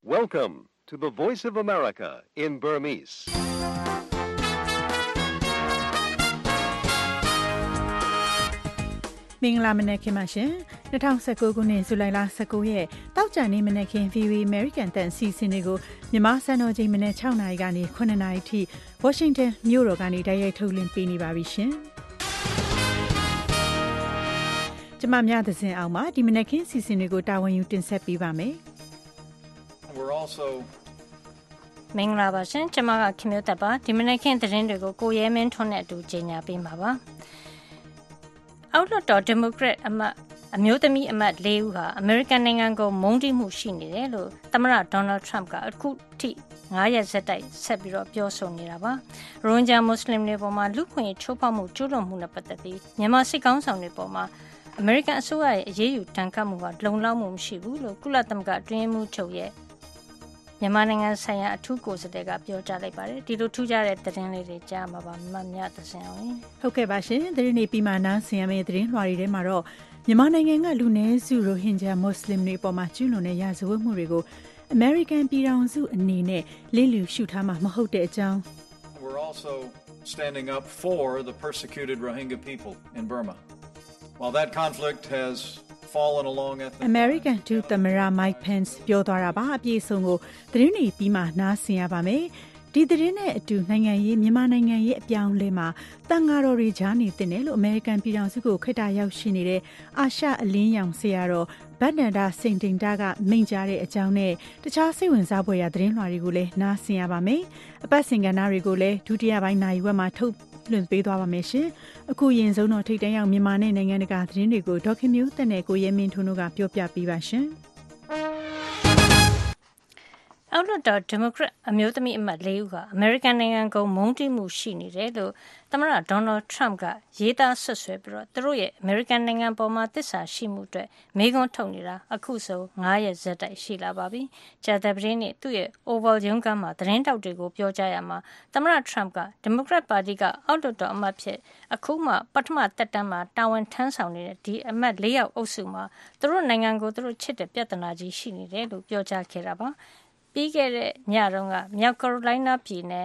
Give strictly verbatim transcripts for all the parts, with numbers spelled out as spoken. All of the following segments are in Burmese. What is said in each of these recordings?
Welcome to the Voice of America in Burmese. ။မင်္ဂလာမနက်ခင်းပါရှင်။၂၀၁၉ခုနှစ်ဇူလိုင်လ၁၉ရက်တောက်ကြနေ့မနက်ခင်း ဗီအိုအေ American တန်အစီအစဉ်တွေကိုမြန်မာစံတော်ချိန်မနက်၆နာရီကနေ၇နာရီထိ Washington မြို့တော်ကနေတိုက်ရိုက်ထုတ်လွှင့်ပေးနေပါပြီရှင်။ကျွန်မမြတ်သဇင်အောင်ပါဒီမနက်ခင်းအစီအစဉ်တွေကိုတာဝန်ယူတင်ဆက်ပေးပါမယ်။ We're also မင်္ဂလာပါရှင်ကျွန်မကခင်မျိုးသက်ပါဒီမနက်ခင်းသတင်းတွေကိုကိုရဲမင်းထွန်းနဲ့အတူကြီးညာပေးမှာပါအောက်လွှတ်တော်ဒီမိုကရက်အမတ်အမျိုးသမီးအမတ်၄ဦးဟာအမေရိကန်နိုင်ငံကိုမုန်းတီးမှုရှိနေတယ်လို့သမ္မတဒေါ်နယ်ထရမ့်ကအခုထိ၅ရက်ဆက်တိုက်ဆက်ပြီးတော့ပြောဆိုနေတာပါရိုဟင်ဂျာမွတ်စလင်တွေပေါ်မှာလူခွင့်ချိုးဖောက်မှုကျူးလွန်မှုနဲ့ပတ်သက်ပြီးမြန်မာစစ်ကောင်ဆောင်တွေပေါ်မှာအမေရိကန်အစိုးရရဲ့အရေးယူတန်ခတ်မှုကလုံလောက်မှုမရှိဘူးလို့ကုလသမဂ္ဂအတွင်းမှုချုပ်ရဲ့မြန်မာနိုင်ငံဆိုင်ရာအထူးကိုယ်စားလှယ်ကပြောကြားလိုက်ပါတယ်ဒီလိုထူးခြားတဲ့သတင်းလေးတွေကြားမှာပါမမြသစင်အောင်ဟုတ်ကဲ့ပါရှင်သတင်းတွေပြီးမှနားဆင်ရမယ့်သတင်းလွှာတွေထဲမှာတော့မြန်မာနိုင်ငံကလူနည်းစုရိုဟင်ဂျာမွတ်စလင်တွေပေါ်မှာကျူးလွန်တဲ့ရာဇဝတ်မှုတွေကိုအမေရိကန်ပြည်ထောင်စုအနေနဲ့လစ်လျူရှုထားမှာမဟုတ်တဲ့အကြောင်း We're also standing up for the persecuted Rohingya people in Burma. While that conflict has fallen along at the American ဒုသမ္မတ Mike Pence ပြောသွားတာပါအပြည့်အစုံကိုသတင်းတွေပြီးမှနားဆင်ရပါမယ်ဒီသတင်းနဲ့အတူနိုင်ငံရေးမြန်မာနိုင်ငံရဲ့အပြောင်းလဲမှာတန်ဃာတော်တွေကြားနေတင်တယ်လို့ American ပြည်ထောင်စုကိုခေတ္တရောက်ရှိနေတဲ့အာရှအလင်းရောင်ဆရာတော်ဗတ်နန္ဒစိန်တင်တာကမိန့်ကြားတဲ့အကြောင်းနဲ့တခြားစိတ်ဝင်စားဖွယ်ရာသတင်းလွှာတွေကိုလည်းနားဆင်ရပါမယ်အပတ်စဉ်ကဏ္ဍတွေကိုလည်းဒုတိယပိုင်းနိုင်ဝက်မှာထုတ်လွှင့်ပေးသွားပါမယ်ရှင်အခုရင်ဆုံးတော့ထိတ်တန့်ရောက်မြန်မာနဲ့နိုင်ငံတကာသတင်းတွေကိုဒေါက်ခင်မျိုးသက်နဲ့ကိုရဲမင်းထွန်းတို့ကပြောပြပေးပါရှင်အောက်လွှတ်တော်ဒီမိုကရက်အမျိုးသမီးအမတ်၄ဦးဟာအမေရိကန်နိုင်ငံကိုမုန်းတီးမှုရှိနေတယ်လို့သမ္မတဒေါ်နယ်ထရမ့်ကရေးသားဆွဆွဲပြီးတော့သူတို့ရဲ့အမေရိကန်နိုင်ငံပေါ်မှာတစ္ဆာရှိမှုအတွက်မေးခွန်းထုတ်နေတာအခုဆို၅ရက်ဇက်တိုက်ရှိလာပါပြီ။ကြာသပတေးနေ့သူ့ရဲ့ Oval ရုံးခန်းမှာသတင်းတောက်တွေကိုပြောကြားရမှာသမ္မတထရမ့်ကဒီမိုကရက်ပါတီကအောက်လွှတ်တော်အမတ်ဖြစ်အခုမှပထမတက်တန်းမှာတာဝန်ထမ်းဆောင်နေတဲ့ဒီအမတ်၄ယောက်အုပ်စုမှာသူတို့နိုင်ငံကိုသူတို့ချစ်တဲ့ပြဿနာကြီးရှိနေတယ်လို့ပြောကြားခဲ့တာပါ။ပြီးခဲ့တဲ့ညတုန်းကမြောက်ကယ်ရိုလိုင်းနားပြည်နယ်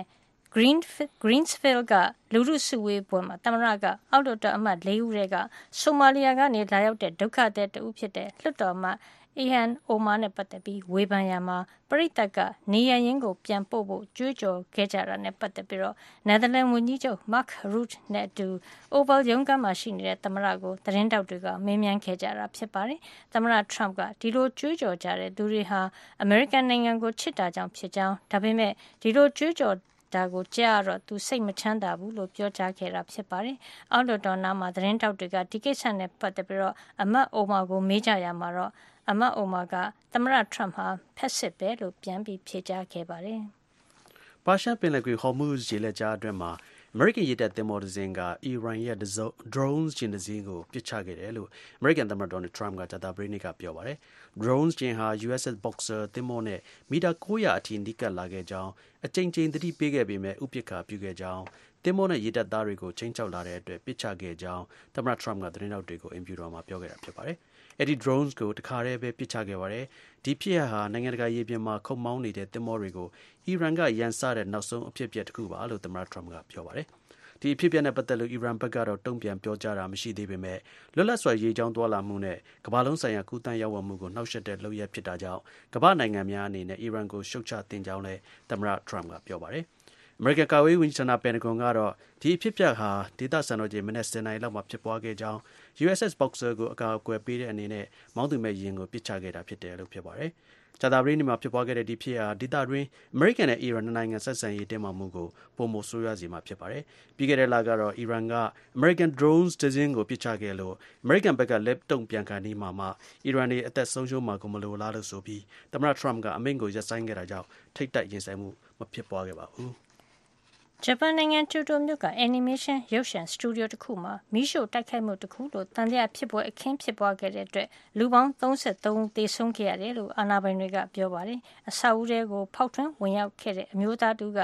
Greensville ကလူထုစုဝေးပွဲမှာသမ္မတကအောက်လွှတ်တော်အမတ်၄ဦးကဆိုမာလီယာကနေလာရောက်တဲ့ဒုက္ခသည်တဦးဖြစ်တဲ့လွှတ်တော်အမတ်အီဟန်အိုမာနဲ့ပတ်သက်ပြီးဝေဖန်ရမှာပရိသတ်ကနေရရင်းကိုပြန်ပို့ဖို့ကြွေးကြော်ခဲ့ကြတာနဲ့ပတ်သက်ပြီးတော့နယ်သာလန်ဝန်ကြီးချုပ် Mark Rutte နဲ့အတူ Oval ရုံးခန်းမှာရှိနေတဲ့သမ္မတကိုသတင်းတောက်တွေကမေးမြန်းခဲ့ကြတာဖြစ်ပါတယ်။သမ္မတ Trump ကဒီလိုကြွေးကြော်ကြတဲ့သူတွေဟာအမေရိကန်နိုင်ငံကိုချစ်တာကြောင့်ဖြစ်ကြောင်းဒါပေမဲ့ဒီလိုကြွေးကြော်ဒါကိုကြားတော့သူစိတ်မချမ်းသာဘူးလို့ပြောကြားခဲ့တာဖြစ်ပါတယ်။အောက်လွှတ်တော်နားမှာသတင်းတောက်တွေကဒီကိစ္စနဲ့ပတ်သက်ပြီးတော့အမတ်အိုမာကိုမေးကြရမှာတော့အမတ်အိုမာကသမ္မတထရမ့်ဟာဖက်စစ်ပဲလို့ပြန်ပြီးဖြေကြားခဲ့ပါတယ်။ပါရှားပင်လယ်ကွေ့ဟော်မုဇ်ရေလက်ကြားအတွင်းမှာအမေရိကန်ရေတပ်သင်္ဘောတစ်စင်းကအီရန်ရဲ့ drones ကျင်းတစ်စင်းကိုပစ်ချခဲ့တယ်လို့အမေရိကန်သမ္မတဒေါ်နယ်ထရမ့်ကကြာသပတေးနေ့ကပြောပါတယ်။ drones ကျင်းဟာ ယူအက်စ်အက်စ် Boxer သင်္ဘောနဲ့မီတာ၉၀၀အထိနီးကပ်လာခဲ့ကြောင်းအကြိမ်ကြိမ်သတိပေးခဲ့ပေမဲ့ဥပက္ခပြုခဲ့ကြောင်းသင်္ဘောနဲ့ရေတပ်သားတွေကိုချိန်ချောက်လာတဲ့အတွက်ပစ်ချခဲ့ကြောင်းသမ္မတထရမ့်ကသတင်းထောက်တွေကိုအင်ဖြူတော်မှာပြောခဲ့တာဖြစ်ပါတယ်။အဲ့ဒီ drones ကိုတခါတည်းပဲပစ်ချခဲ့ပါတယ်။ဒီဖြစ်ရပ်ဟာနိုင်ငံတကာရေပြင်မှာခုတ်မောင်းနေတဲ့သင်္ဘောတွေကိုအီရန်ကရန်စတဲ့နောက်ဆုံးအဖြစ်အပျက်တစ်ခုပါလို့သမ္မတထရမ့်ကပြောပါတယ်။ဒီအဖြစ်အပျက်နဲ့ပတ်သက်လို့အီရန်ဘက်ကတော့တုံ့ပြန်ပြောကြားတာမရှိသေးပေမဲ့လွတ်လပ်စွာရေကြောင်းသွားလာမှုနဲ့ကမ္ဘာလုံးဆိုင်ရာကူးသန်းရောက်ဝမှုကိုနှောက်ယှက်တဲ့လုပ်ရပ်ဖြစ်တာကြောင့်ကမ္ဘာနိုင်ငံများအနေနဲ့အီရန်ကိုရှုတ်ချသင့်ကြောင်းလည်းသမ္မတထရမ့်ကပြောပါတယ်။အမေရိကန်ကာကွယ်ရေးဝန်ကြီးဌာနပင်တဂွန်ကတော့ဒီအဖြစ်အပျက်ဟာဒေသစံတော်ချိန်မနက်၁၀နာရီလောက်မှာဖြစ်ပွားခဲ့ကြောင်း ယူအက်စ်အက်စ် Boxer ကိုအကာအကွယ်ပေးတဲ့အနေနဲ့မောင်းသူမဲ့ယာဉ်ကိုပစ်ချခဲ့တာဖြစ်တယ်လို့ပြောပါတယ်။ကြာသပတေးနေ့မှာဖြစ်ပွားခဲ့တဲ့ဒီဖြစ်ဟာဒေသတွင်းအမေရိကန်နဲ့အီရန်နှစ်နိုင်ငံဆက်ဆံရေးတင်းမာမှုကိုပုံမဆိုးရွားစေမှာဖြစ်ပါတယ်။ပြီးခဲ့တဲ့လကတော့အီရန်ကအမေရိကန် drones တစ်စင်းကိုပစ်ချခဲ့လို့အမေရိကန်ဘက်ကလက်တုံ့ပြန်ခံနေမှာမှအီရန်တွေအသက်ဆုံးရှုံးမှာကိုမလိုလားလို့ဆိုပြီးသမ္မတထရမ့်ကအမိန့်ကိုရပ်ဆိုင်းခဲ့တာကြောင့်ထိတ်တိုက်ရင်ဆိုင်မှုမဖြစ်ပွားခဲ့ပါဘူး။ဂျပန်နိုင်ငံကျိုတိုမြို့က animation ရုပ်ရှင်စတူဒီယိုတစ်ခုမှာမီးရှို့တိုက်ခိုက်မှုတစ်ခုလို့တန်တရားဖြစ်ပွဲအခင်းဖြစ်ပွားခဲ့တဲ့အတွက်လူပေါင်း၃၃ဦးသေဆုံးခဲ့ရတယ်လို့အာဏာပိုင်တွေကပြောပါတယ်။အဆောက်အဦတွေကိုဖောက်ထွင်းဝင်ရောက်ခဲ့တဲ့အမျိုးသားတူက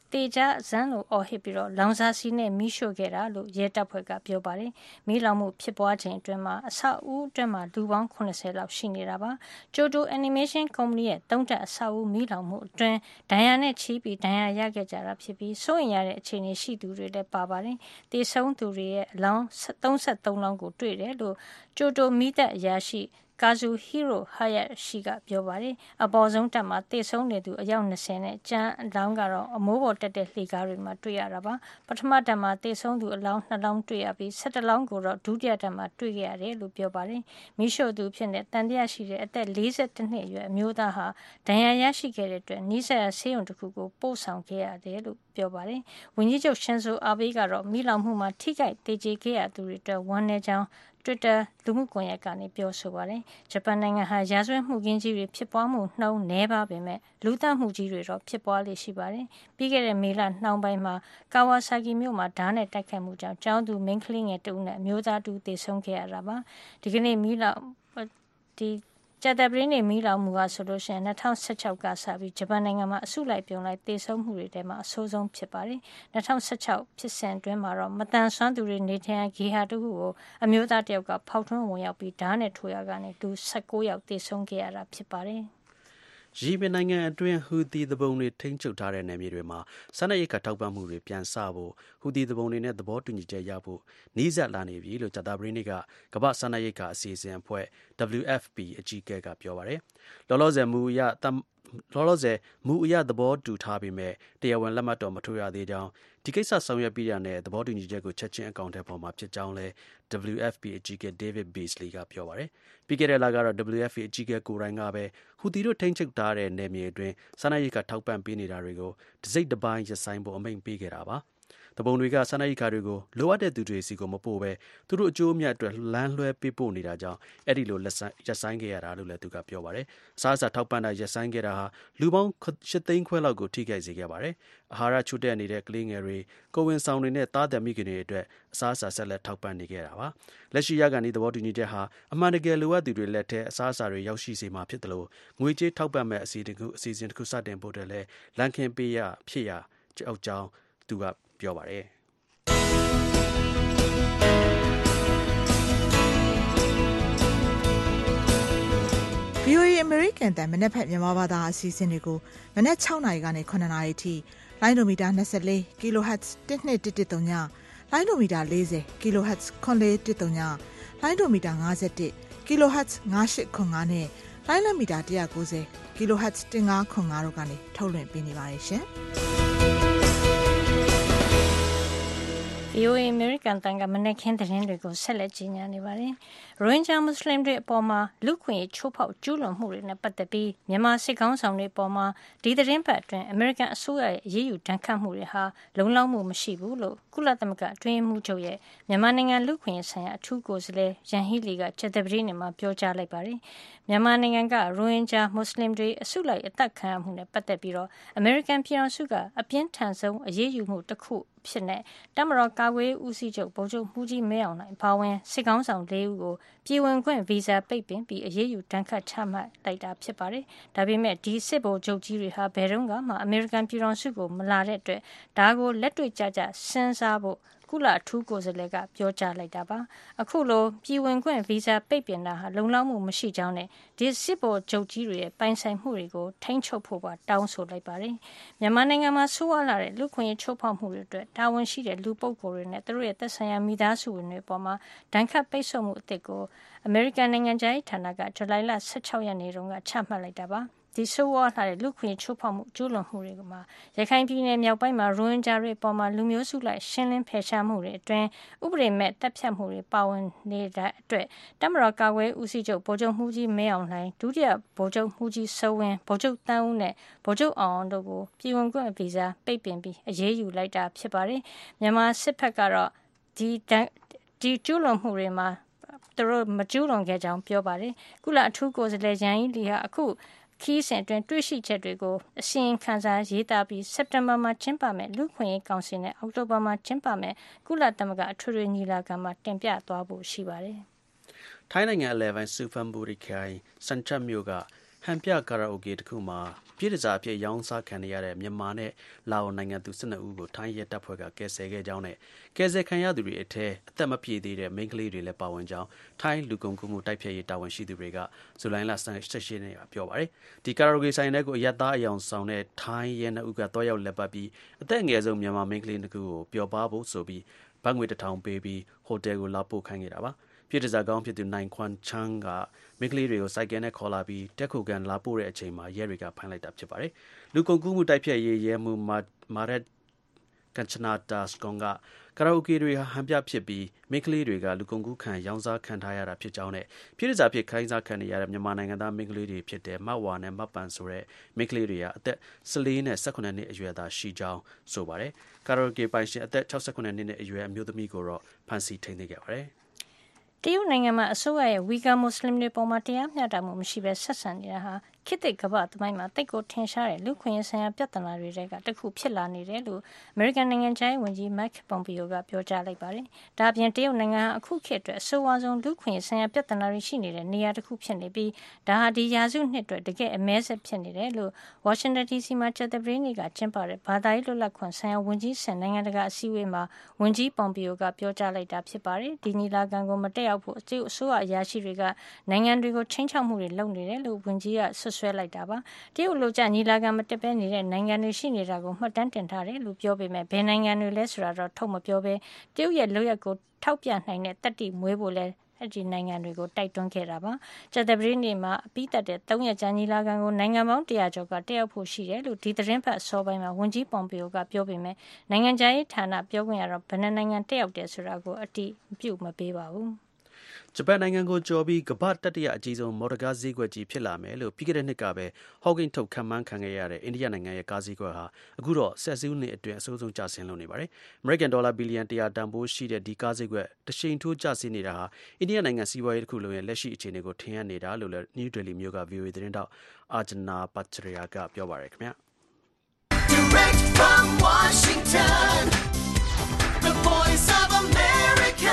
တေချာဇန်လိုအော်ဟစ်ပြီးတော့လောင်စာစီနဲ့မီးရှို့ခဲ့တာလို့ရဲတပ်ဖွဲ့ကပြောပါတယ်။မီးလောင်မှုဖြစ်ပွားချိန်အတွင်းမှာအဆောက်အဦအတွင်းမှာလူပေါင်းခုနှစ်ဆယ်လောက်ရှိနေတာပါ။ Jodo Animation Company ရဲ့သုံးတပ်အဆောက်အဦမီးလောင်မှုအတွင်းဒဏ်ရာနဲ့ချီးပြီးဒဏ်ရာရခဲ့ကြတာဖြစ်ပြီးစိုးရင်ရတဲ့အခြေအနေရှိသူတွေလည်းပါပါတယ်။တေဆုံးသူတွေရဲ့အလောင်းသုံးဆယ်သုံးလောင်းကိုတွေ့တယ်လို့ Jodo မီးတပ်အရာရှိKazuhiro Hayashi ကပြောပါတယ်။အပေါ်ဆုံးတပ်မှာတေဆုံးနေသူအယောက်၂၀နဲ့ကျန်အလောင်းကတော့အမိုးပေါ်တက်တဲ့လှေကားတွေမှာတွေ့ရတာပါ။ပထမတပ်မှာတေဆုံးသူအလောင်း၂လောင်းတွေ့ရပြီး၁၁လောင်းကိုတော့ဒုတိယတပ်မှာတွေ့ခဲ့ရတယ်လို့ပြောပါတယ်။မီးရှို့သူဖြစ်တဲ့တန်တရားရှိတဲ့အသက်၄၁နှစ်အရွယ်အမျိုးသားဟာဒဏ်ရာရရှိခဲ့တဲ့အတွက်နီးစပ်ရာဆေးရုံတစ်ခုကိုပို့ဆောင်ခဲ့ရတယ်လို့ပြောပါတယ်။ဝန်ကြီးချုပ် Shinzo Abe ကတော့မီးလောင်မှုမှာထိခိုက်သေကျေခဲ့ရသူတွေအတွက်ဝမ်းနည်းကြောင်းTwitter လူမှုကွန်ရက်ကနေပြောဆိုပါတယ်။ဂျပန်နိုင်ငံဟာရာဇဝတ်မှုကင်းကြီးတွေဖြစ်ပွားမှုနှုန်းနည်းပါးပေမဲ့လူသတ်မှုကြီးတွေတော့ဖြစ်ပွားလေရှိပါတယ်။ပြီးခဲ့တဲ့မေလနှောင်းပိုင်းမှာကာဝါဆာကီမြို့မှာဓာတ်နဲ့တိုက်ခိုက်မှုကြောင့်ကျောင်းသူမိန်းကလေးငယ်တဦးနဲ့အမျိုးသားတူသေဆုံးခဲ့ရတာပါ။ဒီကနေ့မီးလောင်ဒီကြာသပတေးနေ့မီးလောင်မှုကဆိုလို့ရှိရင်၂၀၁၆ကစပြီးဂျပန်နိုင်ငံမှာအစုလိုက်ပြုံလိုက်သေဆုံးမှုတွေထဲမှာအဆိုးဆုံးဖြစ်ပါတယ်။၂၀၁၆ဖြစ်စဉ်အတွင်းမှာတော့မတန်ဆွမ်းသူတွေနေထိုင်ရာဂေဟာတခုကိုအမျိုးသားတယောက်ကဖောက်ထွင်းဝင်ရောက်ပြီးဓာတ်နဲ့ထိုးရကနေလူ၁၉ယောက်သေဆုံးခဲ့ရတာဖြစ်ပါတယ်။ယီမင်နိုင်ငံအတွင်းဟူသီသူပုန်တွေထိန်းချုပ်ထားတဲ့နယ်မြေတွေမှာစားနပ်ရိက္ခာထောက်ပံ့မှုတွေပြန်ဆဖို့ဟူသီသူပုန်တွေနဲ့သဘောတူညီချက်ရဖို့နှီးစပ်လာနေပြီလို့ကြာသပတေးနေ့ကကမ္ဘာ့စားနပ်ရိက္ခာအစီအစဉ်အဖွဲ့ W F P အကြီးအကဲကပြောပါတယ်။လောလောဆယ်မူအရလောလောဆယ်မူအရသဘောတူထားပေမဲ့တရားဝင်လက်မှတ်တော်မထိုးရသေးကြောင်းဒီကိစ္စဆောင်ရွက်ပြီးရတဲ့သဘောတူညီချက်ကိုချက်ချင်းအကောင့်ထဲပေါ်မှာဖြစ်ကြောင်းလဲ W F P အကြီးအကဲ David Beasley ကပြောပါတယ်။ပြီးခဲ့တဲ့လကတော့ W F P အကြီးအကဲကိုယ်တိုင်ကပဲဟူသီတို့ထိန်းချုပ်ထားတဲ့နယ်မြေအတွင်းစားနပ်ရိက္ခာထောက်ပံ့ပေးနေတာတွေကိုတစိမ့်တစ်ပိုင်းရပ်ဆိုင်းဖို့အမိန့်ပေးခဲ့တာပါ။တပုံတွေကစားနပ်ရိက္ခာတွေကိုလိုအပ်တဲ့သူတွေစီကိုမပို့ပဲသူတို့အကျိုးအမြတ်အတွက်လမ်းလွှဲပေးပို့နေတာကြောင့်အဲ့ဒီလိုလက်ဆိုင်ရပ်ဆိုင်းခဲ့ရတာလို့လည်းသူကပြောပါတယ်။အစားအစာထောက်ပံ့တာရပ်ဆိုင်းခဲ့တာဟာလူပေါင်း၈သိန်းခွဲလောက်ကိုထိခိုက်စေခဲ့ပါတယ်။အာဟာရချို့တဲ့နေတဲ့ကလေးငယ်တွေကိုဝင်ဆောင်တွေနဲ့သားသမီးခင်တွေအတွက်အစားအစာဆက်လက်ထောက်ပံ့နေခဲ့တာပါ။လက်ရှိရကန်ဒီသဘောတူညီချက်ဟာအမှန်တကယ်လိုအပ်သူတွေလက်ထဲအစားအစာတွေရောက်ရှိစေမှာဖြစ်တယ်လို့ငွေကြေးထောက်ပံ့မဲ့အစီအစဉ်အစီအစဉ်တစ်ခုစတင်ဖို့အတွက်လည်းလမ်းခင်းပေးရဖြစ်ရအောက်ကြောင်းသူကပြောပါတယ်။ V O A American တန်မနက်ဖက်မြန်မာဘာသာအစီအစဉ်တွေကိုမနက်၆နာရီကနေ၇နာရီထိလိုင်းဒိုမီတာ၂၄ kHz တစ်နှစ်တစ်တစ်သုံးညလိုင်းဒိုမီတာ၄၀ kHz ခွန်လေးတစ်သုံးညလိုင်းဒိုမီတာ၅၁ kHz ၅၈ခွန်၅နဲ့လိုင်းလမီတာ၁၉၀ kHz ၁၅ခွန်၅တို့ကနေထုတ်လွှင့်ပေးနေပါတယ်ရှင်။ V O A American တန်ကမနက်ခင်းသတင်းတွေကိုဆက်လက်ကြီးညာနေပါတယ်။ ရိုဟင်ဂျာမွတ်စလင်တွေအပေါ်မှာလူခွင့်ချိုးဖောက်ကျူးလွန်မှုတွေနဲ့ပတ်သက်ပြီးမြန်မာစစ်ကောင်းဆောင်တွေအပေါ်မှာဒီသတင်းပတ်အတွင်းအမေရိကန်အစိုးရရဲ့အရေးယူဒဏ်ခတ်မှုတွေဟာလုံလောက်မှုမရှိဘူးလို့ကုလသမဂ္ဂအတွင်းမှုချုပ်ရဲ့မြန်မာနိုင်ငံလူခွင့်ဆိုင်ရာအထူးကိုယ်စားလှယ်ရန်ဟီလီကချက်သပတိနေမှာပြောကြားလိုက်ပါတယ်။မြန်မာနိုင်ငံကရိုဟင်ဂျာမွတ်စလင်တွေအစုလိုက်အသက်ခံရမှုနဲ့ပတ်သက်ပြီးတော့အမေရိကန်ပြည်ထောင်စုကအပြင်းထန်ဆုံးအရေးယူမှုတစ်ခုဖြစ်တဲ့တမတော်ကာကွယ်ဦးစီးချုပ်ဗိုလ်ချုပ်မှုကြီးမဲအောင်လှိုင်ဘာဝင်စစ်ကောင်းဆောင်၄ဦးကိုပြည်ဝင်ခွင့်ဗီဇာပိတ်ပင်ပြီးအရေးယူဒဏ်ခတ်ချမှတ်လိုက်တာဖြစ်ပါတယ်။ဒါပေမဲ့ဒီစစ်ဗိုလ်ချုပ်ကြီးတွေဟာဘယ်တော့မှအမေရိကန်ပြည်ထောင်စုကိုမလာတဲ့အတွက်ဒါကိုလက်တွေ့ကျကျစဉ်းစားဖို့ကုလအထူးကိုယ်စားလှယ်ကပြောကြားလိုက်တာပါအခုလိုပြည်ဝင်ခွင့်ဗီဇာပိတ်ပင်တာဟာလုံလောက်မှုမရှိကြောင်းနဲ့ဒီစစ်ဗိုလ်ချုပ်ကြီးတွေရဲ့ပိုင်ဆိုင်မှုတွေကိုထိန်းချုပ်ဖို့ပါတောင်းဆိုလိုက်ပါတယ်မြန်မာနိုင်ငံမှာဆိုးဝါးလာတဲ့လူခွင့်ရေးချိုးဖောက်မှုတွေအတွက်တာဝန်ရှိတဲ့လူပုဂ္ဂိုလ်တွေနဲ့သူတို့ရဲ့သက်ဆိုင်ရာမိသားစုဝင်တွေပေါ်မှာဒဏ်ခတ်ပိတ်ဆို့မှုအသစ်ကိုအမေရိကန်နိုင်ငံသားဌာနကဇူလိုင်လ၁၆ရက်နေ့တုန်းကချမှတ်လိုက်တာပါဒီဆိုးဝါးလာတဲ့လူခွင့်ချိုးဖောက်မှုကျူးလွန်မှုတွေကမှာရခိုင်ပြည်နယ်မြောက်ပိုင်းမှာရိုဟင်ဂျာတွေပေါ်မှာလူမျိုးစုလိုက်ရှင်းလင်းဖယ်ရှားမှုတွေအတွင်းဥပဒေမဲ့တပ်ဖြတ်မှုတွေပါဝင်နေတဲ့အတွက်တမတော်ကာကွယ်ဦးစီးချုပ်ဗိုလ်ချုပ်မှုကြီးမဲအောင်လှိုင်ဒုတိယဗိုလ်ချုပ်မှုကြီးစိုးဝင်းဗိုလ်ချုပ်တန်းဦးနဲ့ဗိုလ်ချုပ်အောင်အောင်တို့ကိုပြည်ဝင်ခွင့်ဗီဇာပိတ်ပင်ပြီးအရေးယူလိုက်တာဖြစ်ပါတယ်မြန်မာစစ်ဖက်ကတော့ဒီဒီကျူးလွန်မှုတွေမှာသူတို့မကျူးလွန်ခဲ့ကြောင်းပြောပါတယ်ကုလအထူးကိုယ်စားလှယ်ရန်ကြီးလီဟာအခုခီးစဉ်အတွင်းတွေ့ရှိချက်တွေကိုအစီရင်ခံစာရေးသားပြီးစက်တင်ဘာမှာကျင်းပမယ်လူခွင့်ရေးကောင်စီနဲ့အောက်တိုဘာမှာကျင်းပမယ်ကုလသမဂ္ဂအထွေထွေညီလာခံမှာတင်ပြသွားဖို့ရှိပါတယ်ထိုင်းနိုင်ငံအလဲပိုင်းစူဖန်ဘူရီခိုင်စန်ချက်မြို့ကဟန်ပြကာရာအိုကေတစ်ခုမှာပြည်တစားအဖြစ်ရောင်းစားခံရတဲ့မြန်မာနဲ့လာအိုနိုင်ငံသူ၁၂ဦးကိုထိုင်းရဲတပ်ဖွဲ့ကကယ်ဆယ်ခဲ့ကြောင်းနဲ့ကယ်ဆယ်ခံရသူတွေအထက်အသက်မပြည့်သေးတဲ့မိန်းကလေးတွေလည်းပါဝင်ကြောင်းထိုင်းလူကုန်ကူးမှုတိုက်ဖျက်ရေးတာဝန်ရှိသူတွေကဇူလိုင်လ၁၈ရက်နေ့ကပြောပါတယ်။ဒီကာရာအိုကေဆိုင်တွေကိုအရက်သားအယောင်ဆောင်တဲ့ထိုင်းရဲနှစ်ဦးကတွားရောက်လက်ပတ်ပြီးအသက်အငယ်ဆုံးမြန်မာမိန်းကလေးတစ်ခုကိုပျော်ပါဖို့ဆိုပြီးဘတ်ငွေတစ်ထောင်ပေးပြီးဟိုတယ်ကိုလာပို့ခိုင်းခဲ့တာပါ။ပြည်တစားကောင်းဖြစ်သူနိုင်ခွန်ချန်းကမိန်းကလေးတွေကိုစိုက်ကဲနဲ့ခေါ်လာပြီးတက်ခုကန်လာပို့တဲ့အချိန်မှာရဲတွေကဖမ်းလိုက်တာဖြစ်ပါတယ်။လူကုန်ကူးမှုတိုက်ဖျက်ရေးရဲမှူးမာရက်ကန်ချနာတာစကွန်ကကာရာအိုကေတွေဟာဟန်ပြဖြစ်ပြီးမိန်းကလေးတွေကလူကုန်ကူးခံရောင်းစားခံထားရတာဖြစ်ကြောင်းနဲ့ပြည်တစားဖြစ်ခိုင်းစားခံနေရတဲ့မြန်မာနိုင်ငံသားမိန်းကလေးတွေဖြစ်တဲ့မတ်ဝါနဲ့မတ်ပန်ဆိုတဲ့မိန်းကလေးတွေဟာအသက်၁၄နဲ့၁၈နှစ်အရွယ်သာရှိကြောင်းဆိုပါတယ်။ကာရာအိုကေပိုင်ရှင်အသက်၆၈နှစ်နဲ့အရွယ်အမျိုးသမီးကိုတော့ဖမ်းဆီးထိန်းသိမ်းခဲ့ပါတယ်။တရုတ်နိုင်ငံမှာအစိုးရရဲ့ဝီဂါမွတ်စလင်တွေပေါ်မှာတရားမျှတမှုမရှိဘဲဆက်ဆံနေတာဟာခေတ်သစ်ကမ္ဘာသမိုင်းမှာတိတ်ကိုထင်ရှားတဲ့လူခွင့်ရေးဆိုင်ရာပြဿနာတွေကတခုဖြစ်လာနေတယ်လို့အမေရိကန်နိုင်ငံခြားရေးဝန်ကြီး Mike Pompeo ကပြောကြားလိုက်ပါတယ်။ဒါ့အပြင်တရုတ်နိုင်ငံဟာအခုခေတ်အတွက်အဆိုးဝါးဆုံးလူခွင့်ရေးဆိုင်ရာပြဿနာတွေရှိနေတဲ့နေရာတစ်ခုဖြစ်နေပြီးဒါဟာဒီရာစုနှစ်အတွက်တကယ်အမဲဆက်ဖြစ်နေတယ်လို့ Washington ဒီ စီ မှာကြာသပတေးနေ့ကကျင်းပတဲ့ဘာသာရေးလွတ်လပ်ခွင့်ဆိုင်ရာဝန်ကြီးဆင်နိုင်ငံတကာအစည်းအဝေးမှာဝန်ကြီး Pompeo ကပြောကြားလိုက်တာဖြစ်ပါတယ်။ဒီညီလာခံကိုမတက်ရောက်ဖို့အစိုးရအရာရှိတွေကနိုင်ငံတွေကိုချိန်ချောက်မှုတွေလုပ်နေတယ်လို့ဝန်ကြီးကဆွဆွဲလိုက်တာပါတရုတ်လူကြညီလာခံမတက်ဘဲနေတဲ့နိုင်ငံတွေရှိနေတာကိုမှတ်တမ်းတင်ထားတယ်လို့ပြောပေမဲ့ဘယ်နိုင်ငံတွေလဲဆိုတာတော့ထုတ်မပြောဘဲတရုတ်ရဲ့လုပ်ရက်ကိုထောက်ပြနိုင်တဲ့တတိမွေးဖို့လဲအဲ့ဒီနိုင်ငံတွေကိုတိုက်တွန်းခဲ့တာပါကြာသပတေးနေ့မှာအပြီးသက်တဲ့၃ရက်ကြာညီလာခံကိုနိုင်ငံပေါင်း၁၀၀ကျော်ကတက်ရောက်ဖို့ရှိတယ်လို့ဒီသတင်းပတ်အစောပိုင်းမှာဝန်ကြီးပွန်ပီယိုကပြောပေမဲ့နိုင်ငံခြားရေးဌာနပြောခွင့်ရတော့ဘယ်နှနိုင်ငံတက်ရောက်တယ်ဆိုတာကိုအတိအပြုမပေးပါဘူးဂျပန်နိုင်ငံကိုကြော်ပြီးကမ္ဘာတတိယအကြီးဆုံးမော်တော်ကားဈေးကွက်ကြီးဖြစ်လာမယ်လို့ပြီးခဲ့တဲ့နှစ်ကပဲဟော့ကင်းထုတ်ခန့်မှန်းခံခဲ့ရတဲ့အိန္ဒိယနိုင်ငံရဲ့ကားဈေးကွက်ဟာအခုတော့ဆယ်စုနှစ်အတွင်းအဆိုးဆုံးကျဆင်းလို့နေပါတယ်။ American Dollar ဘီလီယံ၁၀၀တန်ဖိုးရှိတဲ့ဒီကားဈေးကွက်တရှိန်ထိုးကျဆင်းနေတာဟာအိန္ဒိယနိုင်ငံစီးပွားရေးတစ်ခုလုံးရဲ့လက်ရှိအခြေအနေကိုထင်ဟပ်နေတာလို့လည်း New Delhi မြို့က ဗွီအိုအေ သတင်းတောက်အာဂျနာပချရီယာကပြောပါတယ်ခင်ဗျာ။ Direct from Washington, the Voice of America,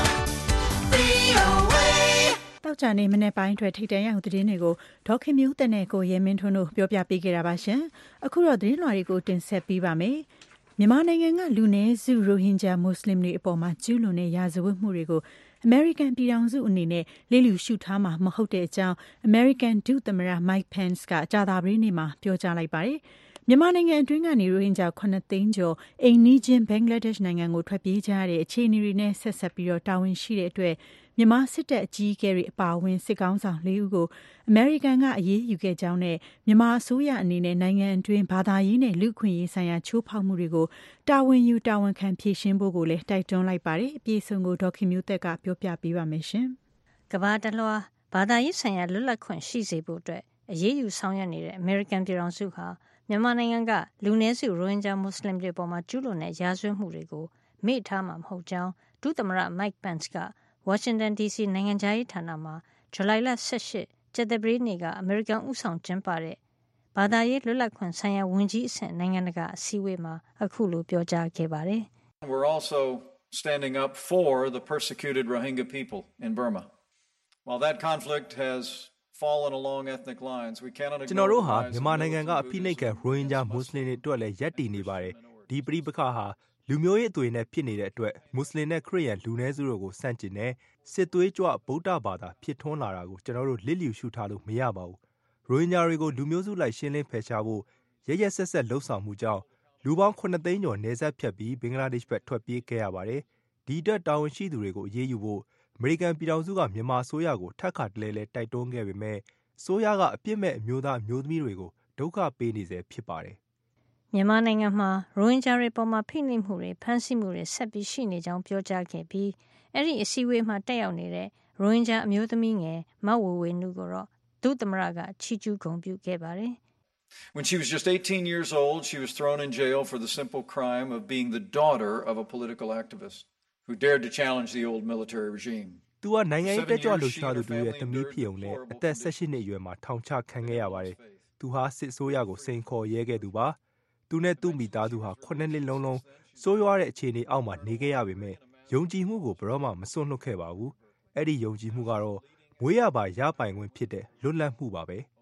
တောက်ကြနေမနေ့ပိုင်းအတွက်ထိတ်တန့်ရအောင်သတင်းတွေကိုဒေါခင်မျိုးတက်နဲ့ကိုရဲမင်းထွန်းတို့ပြောပြပေးခဲ့တာပါရှင်အခုတော့သတင်းလွှာတွေကိုတင်ဆက်ပေးပါမယ်မြန်မာနိုင်ငံကလူနည်းစုရိုဟင်ဂျာမွတ်စလင်တွေအပေါ်မှာကျူးလွန်တဲ့ရာဇဝတ်မှုတွေကိုအမေရိကန်ပြည်ထောင်စုအနေနဲ့လေးလူရှုထားမှာမဟုတ်တဲ့အကြောင်းအမေရိကန်ဒုသမ္မတ Mike Pence ကကြာသပတေးနေ့မှာပြောကြားလိုက်ပါတယ်မြန်မာနိုင်ငံအတွင်းကနေရိုဟင်ဂျာခုနှစ်သိန်းကျော်အိမ်နီးချင်းဘင်္ဂလားဒေ့ရှ်နိုင်ငံကိုထွက်ပြေးကြရတဲ့အခြေအနေတွေနဲ့ဆက်ဆက်ပြီးတော့တာဝန်ရှိတဲ့အတွက်မြန်မာစစ်တပ်အကြီးအကဲတွေအပါအဝင်စစ်ကောင်းဆောင်၄ဦးကိုအမေရိကန်ကအရေးယူခဲ့ကြောင်းနဲ့မြန်မာအစိုးရအနေနဲ့နိုင်ငံအတွင်းဘာသာရေးနဲ့လူ့အခွင့်အရေးဆိုင်ရာချိုးဖောက်မှုတွေကိုတာဝန်ယူတာဝန်ခံဖြေရှင်းဖို့ကိုလည်းတိုက်တွန်းလိုက်ပါတယ်အပြည့်အစုံကိုဒေါခင်မျိုးသက်ကပြောပြပေးပါမယ်ရှင်ကမ္ဘာတလွှားဘာသာရေးဆိုင်ရာလွတ်လပ်ခွင့်ရှိစေဖို့အတွက်အရေးယူဆောင်ရွက်နေတဲ့အမေရိကန်ပြည်ထောင်စုဟာမြန်မာနိုင်ငံကလူနည်းစုရိုဟင်ဂျာမွတ်စလင်တွေပေါ်မှာကျူးလွန်တဲ့ရာဇဝတ်မှုတွေကိုမေ့ထားမှာမဟုတ်ကြောင်းဒုသမ္မတ Mike Pence ကဝါရှင်တန်ဒီစီနိုင်ငံခြားရေးဌာနမှာဇူလိုင်လ၁၈ကြာသပတေးနေ့ကအမေရိကန်ဥဆောင်ကျင်းပတဲ့ဘာသာရေးလွတ်လပ်ခွင့်ဆိုင်ရာဝန်ကြီးအဆင့်နိုင်ငံတကာအစည်းအဝေးမှာအခုလိုပြောကြားခဲ့ပါတယ် We're also standing up for the persecuted Rohingya people in Burma. While that conflict has fallen along ethnic lines, we cannot ignore ကျွန်တော်တို့ဟာမြန်မာနိုင်ငံကအဖိနှိပ်ခံရိုဟင်ဂျာမွတ်စလင်တွေအတွက်လည်းရပ်တည်နေပါတယ်ဒီပဋိပက္ခဟာလူမျိုးရေးအသွင်နဲ့ဖြစ်နေတဲ့အတွက်မွတ်စလင်နဲ့ခရစ်ယာန်လူနည်းစုတို့ကိုစန့်ကျင်တဲ့စစ်သွေးကြွဗုဒ္ဓဘာသာဖြစ်ထွန်းလာတာကိုကျွန်တော်တို့လစ်လျူရှုထားလို့မရပါဘူးရိုဟင်ဂျာတွေကိုလူမျိုးစုလိုက်ရှင်းလင်းဖယ်ရှားဖို့ရရဆက်ဆက်လှုံ့ဆော်မှုကြောင့်လူပေါင်းခုနှစ်သိန်းကျော်နေဆက်ဖြတ်ပြီးဘင်္ဂလားဒေ့ရှ်ဘက်ထွက်ပြေးခဲ့ရပါတယ်ဒီအတွက်တာဝန်ရှိသူတွေကိုအရေးယူဖို့အမေရိကန်ပြည်ထောင်စုကမြန်မာအစိုးရကိုထပ်ခါတလဲလဲတိုက်တွန်းခဲ့ပေမဲ့အစိုးရကအပြစ်မဲ့အမျိုးသားမျိုးသမီးတွေကိုဒုက္ခပေးနေစေဖြစ်ပါတယ်မြန်မာနိုင်ငံမှာရိုဟင်ဂျာတွေပေါ်မှာဖိနှိပ်မှုတွေဖမ်းဆီးမှုတွေဆက်ပြီးရှိနေကြောင်းပြောကြားခဲ့ပြီးအဲ့ဒီအစည်းအဝေးမှာတက်ရောက်နေတဲ့ရိုဟင်ဂျာအမျိုးသမီးငယ်မဝေဝေနုကိုတော့ဒုသမ္မတကချီးကျူးဂုဏ်ပြုခဲ့ပါတယ် When she was just eighteen years old, she was thrown in jail for the simple crime of being the daughter of a political activist who dared to challenge the old military regime. သူကနိုင်ငံရေးတက်ကြွလှုပ်ရှားသူတွေရဲ့သမီးဖြစ်ုံနဲ့အသက်၁၈နှစ်အရွယ်မှာထောင်ချခံခဲ့ရပါတယ်။သူဟာစစ်ဆိုးရကိုစိန်ခေါ်ရဲခဲ့သူပါ။သူနဲ့သူ့မိသားစုဟာခုနှစ်နှစ်လုံးလုံးစိုးရွားတဲ့အခြေအနေအောက်မှာနေခဲ့ရပေမဲ့ယုံကြည်မှုကိုဘယ်တော့မှမစွန့်လွတ်ခဲ့ပါဘူး။အဲ့ဒီယုံကြည်မှုကတော့မွေးရပါရပိုင်ခွင့်ဖြစ်တဲ့လွတ်လပ်မှုပါပဲ။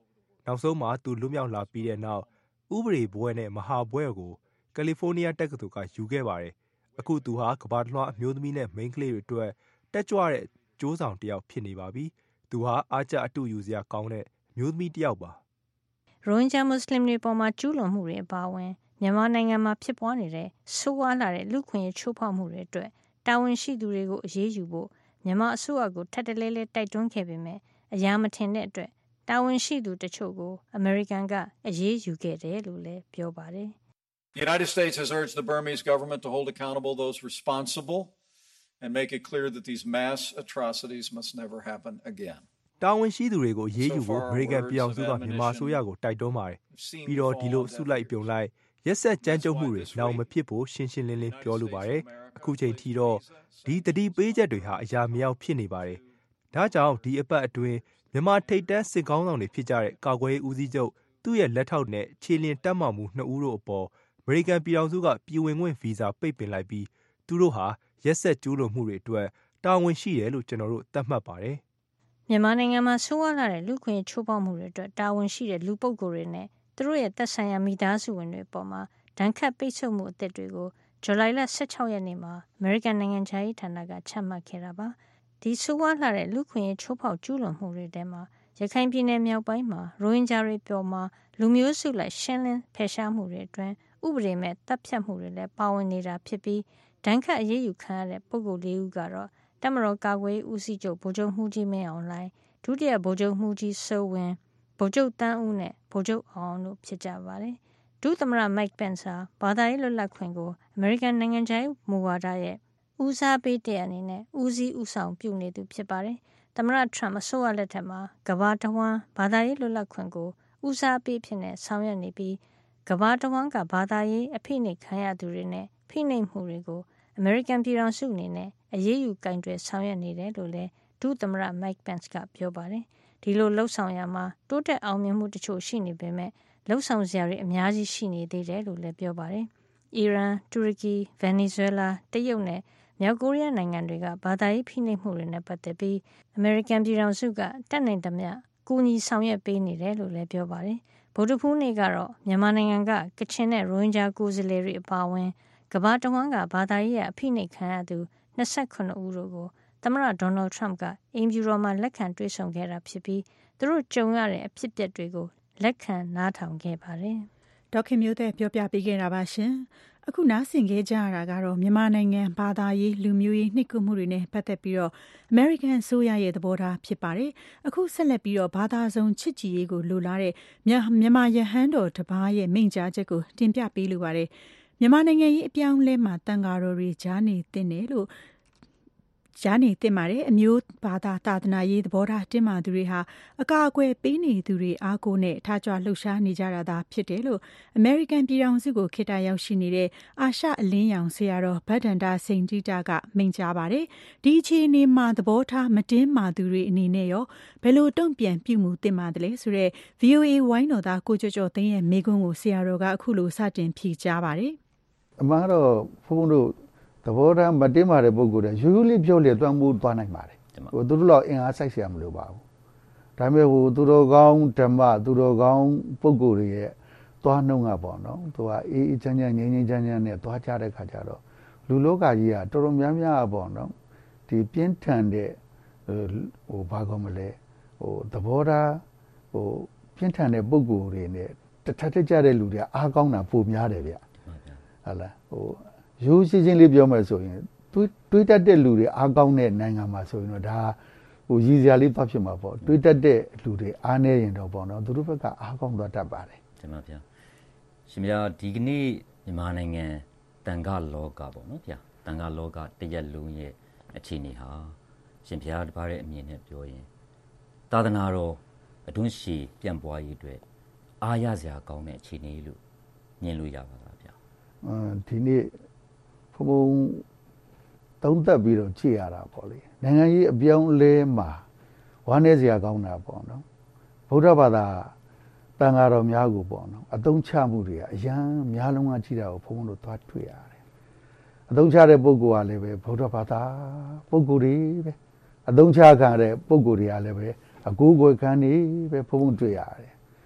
နောက်ဆုံးမှာသူလွတ်မြောက်လာပြီးတဲ့နောက်ဥပဒေဘွဲနဲ့မဟာဘွဲကိုကယ်လီဖိုးနီးယားတက္ကသိုလ်ကယူခဲ့ပါတယ်အခုသူဟာကမ္ဘာတစ်လွှားအမျိုးသမီးနဲ့မိန်းကလေးတွေအတွက်တက်ကြွတဲ့ကြိုးဆောင်တစ်ယောက်ဖြစ်နေပါပြီသူဟာအားကျအတူယူစရာကောင်းတဲ့မျိုးသမီးတစ်ယောက်ပါရိုဟင်ဂျာမွတ်စလင်တွေပေါ်မှာကျူးလွန်မှုတွေအပါအဝင်မြန်မာနိုင်ငံမှာဖြစ်ပွားနေတဲ့ဆိုးဝါးလာတဲ့လူခွင့်ရေးချိုးဖောက်မှုတွေအတွက်တာဝန်ရှိသူတွေကိုအရေးယူဖို့မြန်မာအစိုးရကိုထပ်တလဲလဲတိုက်တွန်းခဲ့ပေမဲ့အရာမထင်တဲ့အတွက်တာဝန်ရှိသူတချို့ကိုအမေရိကန်ကအရေးယူခဲ့တယ်လို့လည်းပြောပါတယ် The United States has urged the Burmese government to hold accountable those responsible and make it clear that these mass atrocities must never happen again. တာဝန်ရှိသူတွေကိုရေးယူဖို့အမေရိကန်ပြည်ထောင်စုကမြန်မာအစိုးရကိုတိုက်တွန်းပါတယ်ပြီးတော့ဒီလိုစုလိုက်ပြုံလိုက်ရက်ဆက်ကြမ်းကြုတ်မှုတွေနောက်မဖြစ်ဖို့ရှင်းရှင်းလင်းလင်းပြောလိုပါတယ်အခုချိန်ထိတော့ဒီတတိပေးချက်တွေဟာအရာမရောက်ဖြစ်နေပါတယ်ဒါကြောင့်ဒီအပတ်အတွင်းမြန်မာထိပ်တန်းစစ်ကောင်းဆောင်တွေဖြစ်ကြတဲ့ကာကွယ်ရေးဦးစီးချုပ်သူ့ရဲ့လက်ထောက်နဲ့ခြေလျင်တက်မှမှုနှစ်ဦးတို့အပေါ်အမေရိကန်ပြည်ထောင်စုကပြည်ဝင်ခွင့်ဗီဇာပိတ်ပင်လိုက်ပြီးသူတို့ဟာရက်ဆက်ကျူးလွန်မှုတွေအတွက်တာဝန်ရှိတယ်လို့ကျွန်တော်တို့သတ်မှတ်ပါတယ်မြန်မာနိုင်ငံမှာဆိုးဝါးလာတဲ့လူခွင့်ချိုးဖောက်မှုတွေအတွက်တာဝန်ရှိတဲ့လူပုဂ္ဂိုလ်တွေနဲ့သူတို့ရဲ့သက်ဆိုင်ရာမိသားစုဝင်တွေအပေါ်မှာဒဏ်ခတ်ပိတ်ဆို့မှုအသစ်တွေကိုဇူလိုင်လ十六ရက်နေ့မှာအမေရိကန်နိုင်ငံခြားရေးဌာနကချမှတ်ခဲ့တာပါဒီဆိုးဝါးလာတဲ့လူခွင့်ချိုးဖောက်ကျူးလွန်မှုတွေထဲမှာရခိုင်ပြည်နယ်မြောက်ပိုင်းမှာရိုဟင်ဂျာတွေပေါ်မှာလူမျိုးစုလိုက်ရှင်းလင်းဖယ်ရှားမှုတွေအတွင်းဥပဒေမဲ့တပ်ဖြတ်မှုတွေလည်းပါဝင်နေတာဖြစ်ပြီးဒဏ်ခတ်အရေးယူခံရတဲ့ပုဂ္ဂိုလ်လေးဦးကတော့တပ်မတော်ကာကွယ်ရေးဦးစီးချုပ်ဗိုလ်ချုပ်မှုကြီးမင်းအောင်လှိုင်ဒုတိယဗိုလ်ချုပ်မှုကြီးစိုးဝင်းဗိုလ်ချုပ်တန်းဦးနဲ့ဗိုလ်ချုပ်အောင်အောင်တို့ဖြစ်ကြပါတယ်ဒုသမ္မတမိုက်ပန်ဆာဘာသာရေးလွတ်လပ်ခွင့်ကိုအမေရိကန်နိုင်ငံခြားရေးမူဝါဒရဲ့ဦးစားပေးတဲ့အနေနဲ့ဦးစီးဦးဆောင်ပြုနေသူဖြစ်ပါတယ်သမ္မတထရမ့်အစိုးရလက်ထက်မှာကမ္ဘာတဝန်းဘာသာရေးလွတ်လပ်ခွင့်ကိုဦးစားပေးဖြစ်နေဆောင်ရွက်နေပြီးကမ္ဘာတဝန်းကဘာသာရေးအဖိနှိပ်ခံရသူတွေနဲ့ဖိနှိပ်မှုတွေကိုအမေရိကန်ပြည်ထောင်စုအနေနဲ့အရေးယူကင်တွယ်ဆောင်ရွက်နေတယ်လို့လည်းဒုသမ္မတမိုက်ပန်စ်ကပြောပါတယ်ဒီလိုလှုပ်ဆောင်ရမှာတိုးတက်အောင်မြင်မှုတချို့ရှိနေပေမဲ့လှုပ်ဆောင်စရာတွေအများကြီးရှိနေသေးတယ်လို့လည်းပြောပါတယ်အီရန်တူရကီဗင်နီဇွဲလားတရုတ်နဲ့မြောက်ကိုရီးယားနိုင်ငံတွေကဘာသာရေးဖိနှိပ်မှုတွေနဲ့ပတ်သက်ပြီးအမေရိကန်ပြည်ထောင်စုကတက်နိုင်သမျှကူညီဆောင်ရွက်ပေးနေတယ်လို့လည်းပြောပါတယ်ဗုဒ္ဓဖူးနေ့ကတော့မြန်မာနိုင်ငံကကချင်နဲ့ရိုဟင်ဂျာကိုယ်စားလှယ်တွေအပါအဝင်ကမ္ဘာတဝန်းကဘာသာရေးအဖိနှိပ်ခံရသူ၂၈ဦးတို့ကိုသမ္မတဒေါ်နယ်ထရမ့်ကအင်ဖြူတော်မှာလက်ခံတွေ့ဆုံခဲ့တာဖြစ်ပြီးသူတို့ကြုံရတဲ့အဖြစ်အပျက်တွေကိုလက်ခံနားထောင်ခဲ့ပါတယ်။ဒေါခင်မျိုးတဲ့ပြောပြပေးခဲ့တာပါရှင်။အခုနားဆင်ခဲ့ကြရတာကတော့မြန်မာနိုင်ငံဘာသာရေးလူမျိုးရေးနှိပ်ကွပ်မှုတွေနဲ့ပတ်သက်ပြီးတော့ American အစိုးရရဲ့သဘောထားဖြစ်ပါတယ်။အခုဆက်လက်ပြီးတော့ဘာသာစုံချစ်ကြည်ရေးကိုလိုလားတဲ့မြန်မာရဟန်းတော်တစ်ပါးရဲ့မိန့်ကြားချက်ကိုတင်ပြပေးလိုပါတယ်။မြန်မာနိုင်ငံရေးအပြောင်းအလဲမှာတန်ဃာတော်တွေကြားနေတင်တယ်လို့ကြားနေတင်ပါတယ်အမျိုးဘာသာသာသနာရေးသဘောထားတင်မာသူတွေဟာအကာအကွယ်ပေးနေသူတွေအားကိုးနဲ့ထားကြွလှုပ်ရှားနေကြတာသာဖြစ်တယ်လို့ American ပြည်ထောင်စုကိုခေတ္တရောက်ရှိနေတဲ့အာရှအလင်းရောင်ဆရာတော်ဗဒ္ဒန္တစိန်တိတကမိန့်ကြားပါတယ်ဒီအခြေအနေမှာသဘောထားမတင်းမာသူတွေအနေနဲ့ရောဘယ်လိုတုံ့ပြန်ပြုမှုတင်မာတယ်လဲဆိုတော့ ဗွီအိုအေ ဝိုင်းတော်သားကိုကျော်ကျော်သိန်းရဲ့မိကွန်းကိုဆရာတော်ကအခုလိုစတင်ဖြေကြားပါတယ်အမှားတော့ဘုန်းဘုန်းတို့သဘောထားမတင်းမာတဲ့ပုဂ္ဂိုလ်တွေရိုးရိုးလေးပြောလေတွန်းမှုသွားနိုင်ပါတယ်ဟိုသူတို့လောက်အင်အားစိုက်เสียမလို့ပါဘူးဒါပေမဲ့ဟိုသူတော်ကောင်းဓမ္မသူတော်ကောင်းပုဂ္ဂိုလ်တွေရဲ့သွားနှုံးကပေါ့နော်သူကအေးအေးချမ်းချမ်းငြိမ်းငြိမ်းချမ်းချမ်းနဲ့သွားကြတဲ့ခါကျတော့လူလောကကြီးကတော်တော်များများပေါ့နော်ဒီပြင်းထန်တဲ့ဟိုဘာကောမလဲဟိုသဘောထားဟိုပြင်းထန်တဲ့ပုဂ္ဂိုလ်တွေနဲ့တထက်ထက်ကြတဲ့လူတွေအားကောင်းတာပိုများတယ်ဗျဟုတ်လားဟိုရိုးရှင်းရှင်းလေးပြောမယ်ဆိုရင်တွေးတွေးတတ်တဲ့လူတွေအားကောင်းတဲ့နိုင်ငံမှာဆိုရင်တော့ဒါဟိုရည်စရာလေးသွားဖြစ်မှာပေါ့တွေးတတ်တဲ့လူတွေအားနေရင်တော့ပေါ့နော်သူတို့ဘက်ကအားကောင်းသွားတတ်ပါတယ်တင်ပါဗျာရှင်ဗျာဒီကနေ့မြန်မာနိုင်ငံတန်ခါလောကပေါ့နော်ဗျာတန်ခါလောကတရက်လုံးရဲ့အခြေအနေဟာရှင်ဗျာတပါးရဲ့အမြင်နဲ့ပြောရင်သာသနာတော်အတွန်းရှည်ပြန့်ပွားရေးအတွက်အားရစရာကောင်းတဲ့အခြေအနေလို့မြင်လို့ရပါလားဗျာအင်းဒီနေ့ဘုံဘုံသုံးသက်ပြီးတော့ကြည့်ရတာပေါ့လေနိုင်ငံရေးအပြောင်းလဲမှာဝမ်းနည်းစရာကောင်းတာပေါ့နော်ဗုဒ္ဓဘာသာတန်ဃာတော်များကိုပေါ့နော်အသုံးချမှုတွေကအရန်များလုံးကကြည့်တာကိုဘုံဘုံတို့သွားတွေ့ရတယ်အသုံးချတဲ့ပုဂ္ဂိုလ်ကလည်းပဲဗုဒ္ဓဘာသာပုဂ္ဂိုလ်တွေပဲအသုံးချခံတဲ့ပုဂ္ဂိုလ်တွေကလည်းပဲအကိုးကွယ်ခံနေပဲဘုံဘုံတွေ့ရတယ်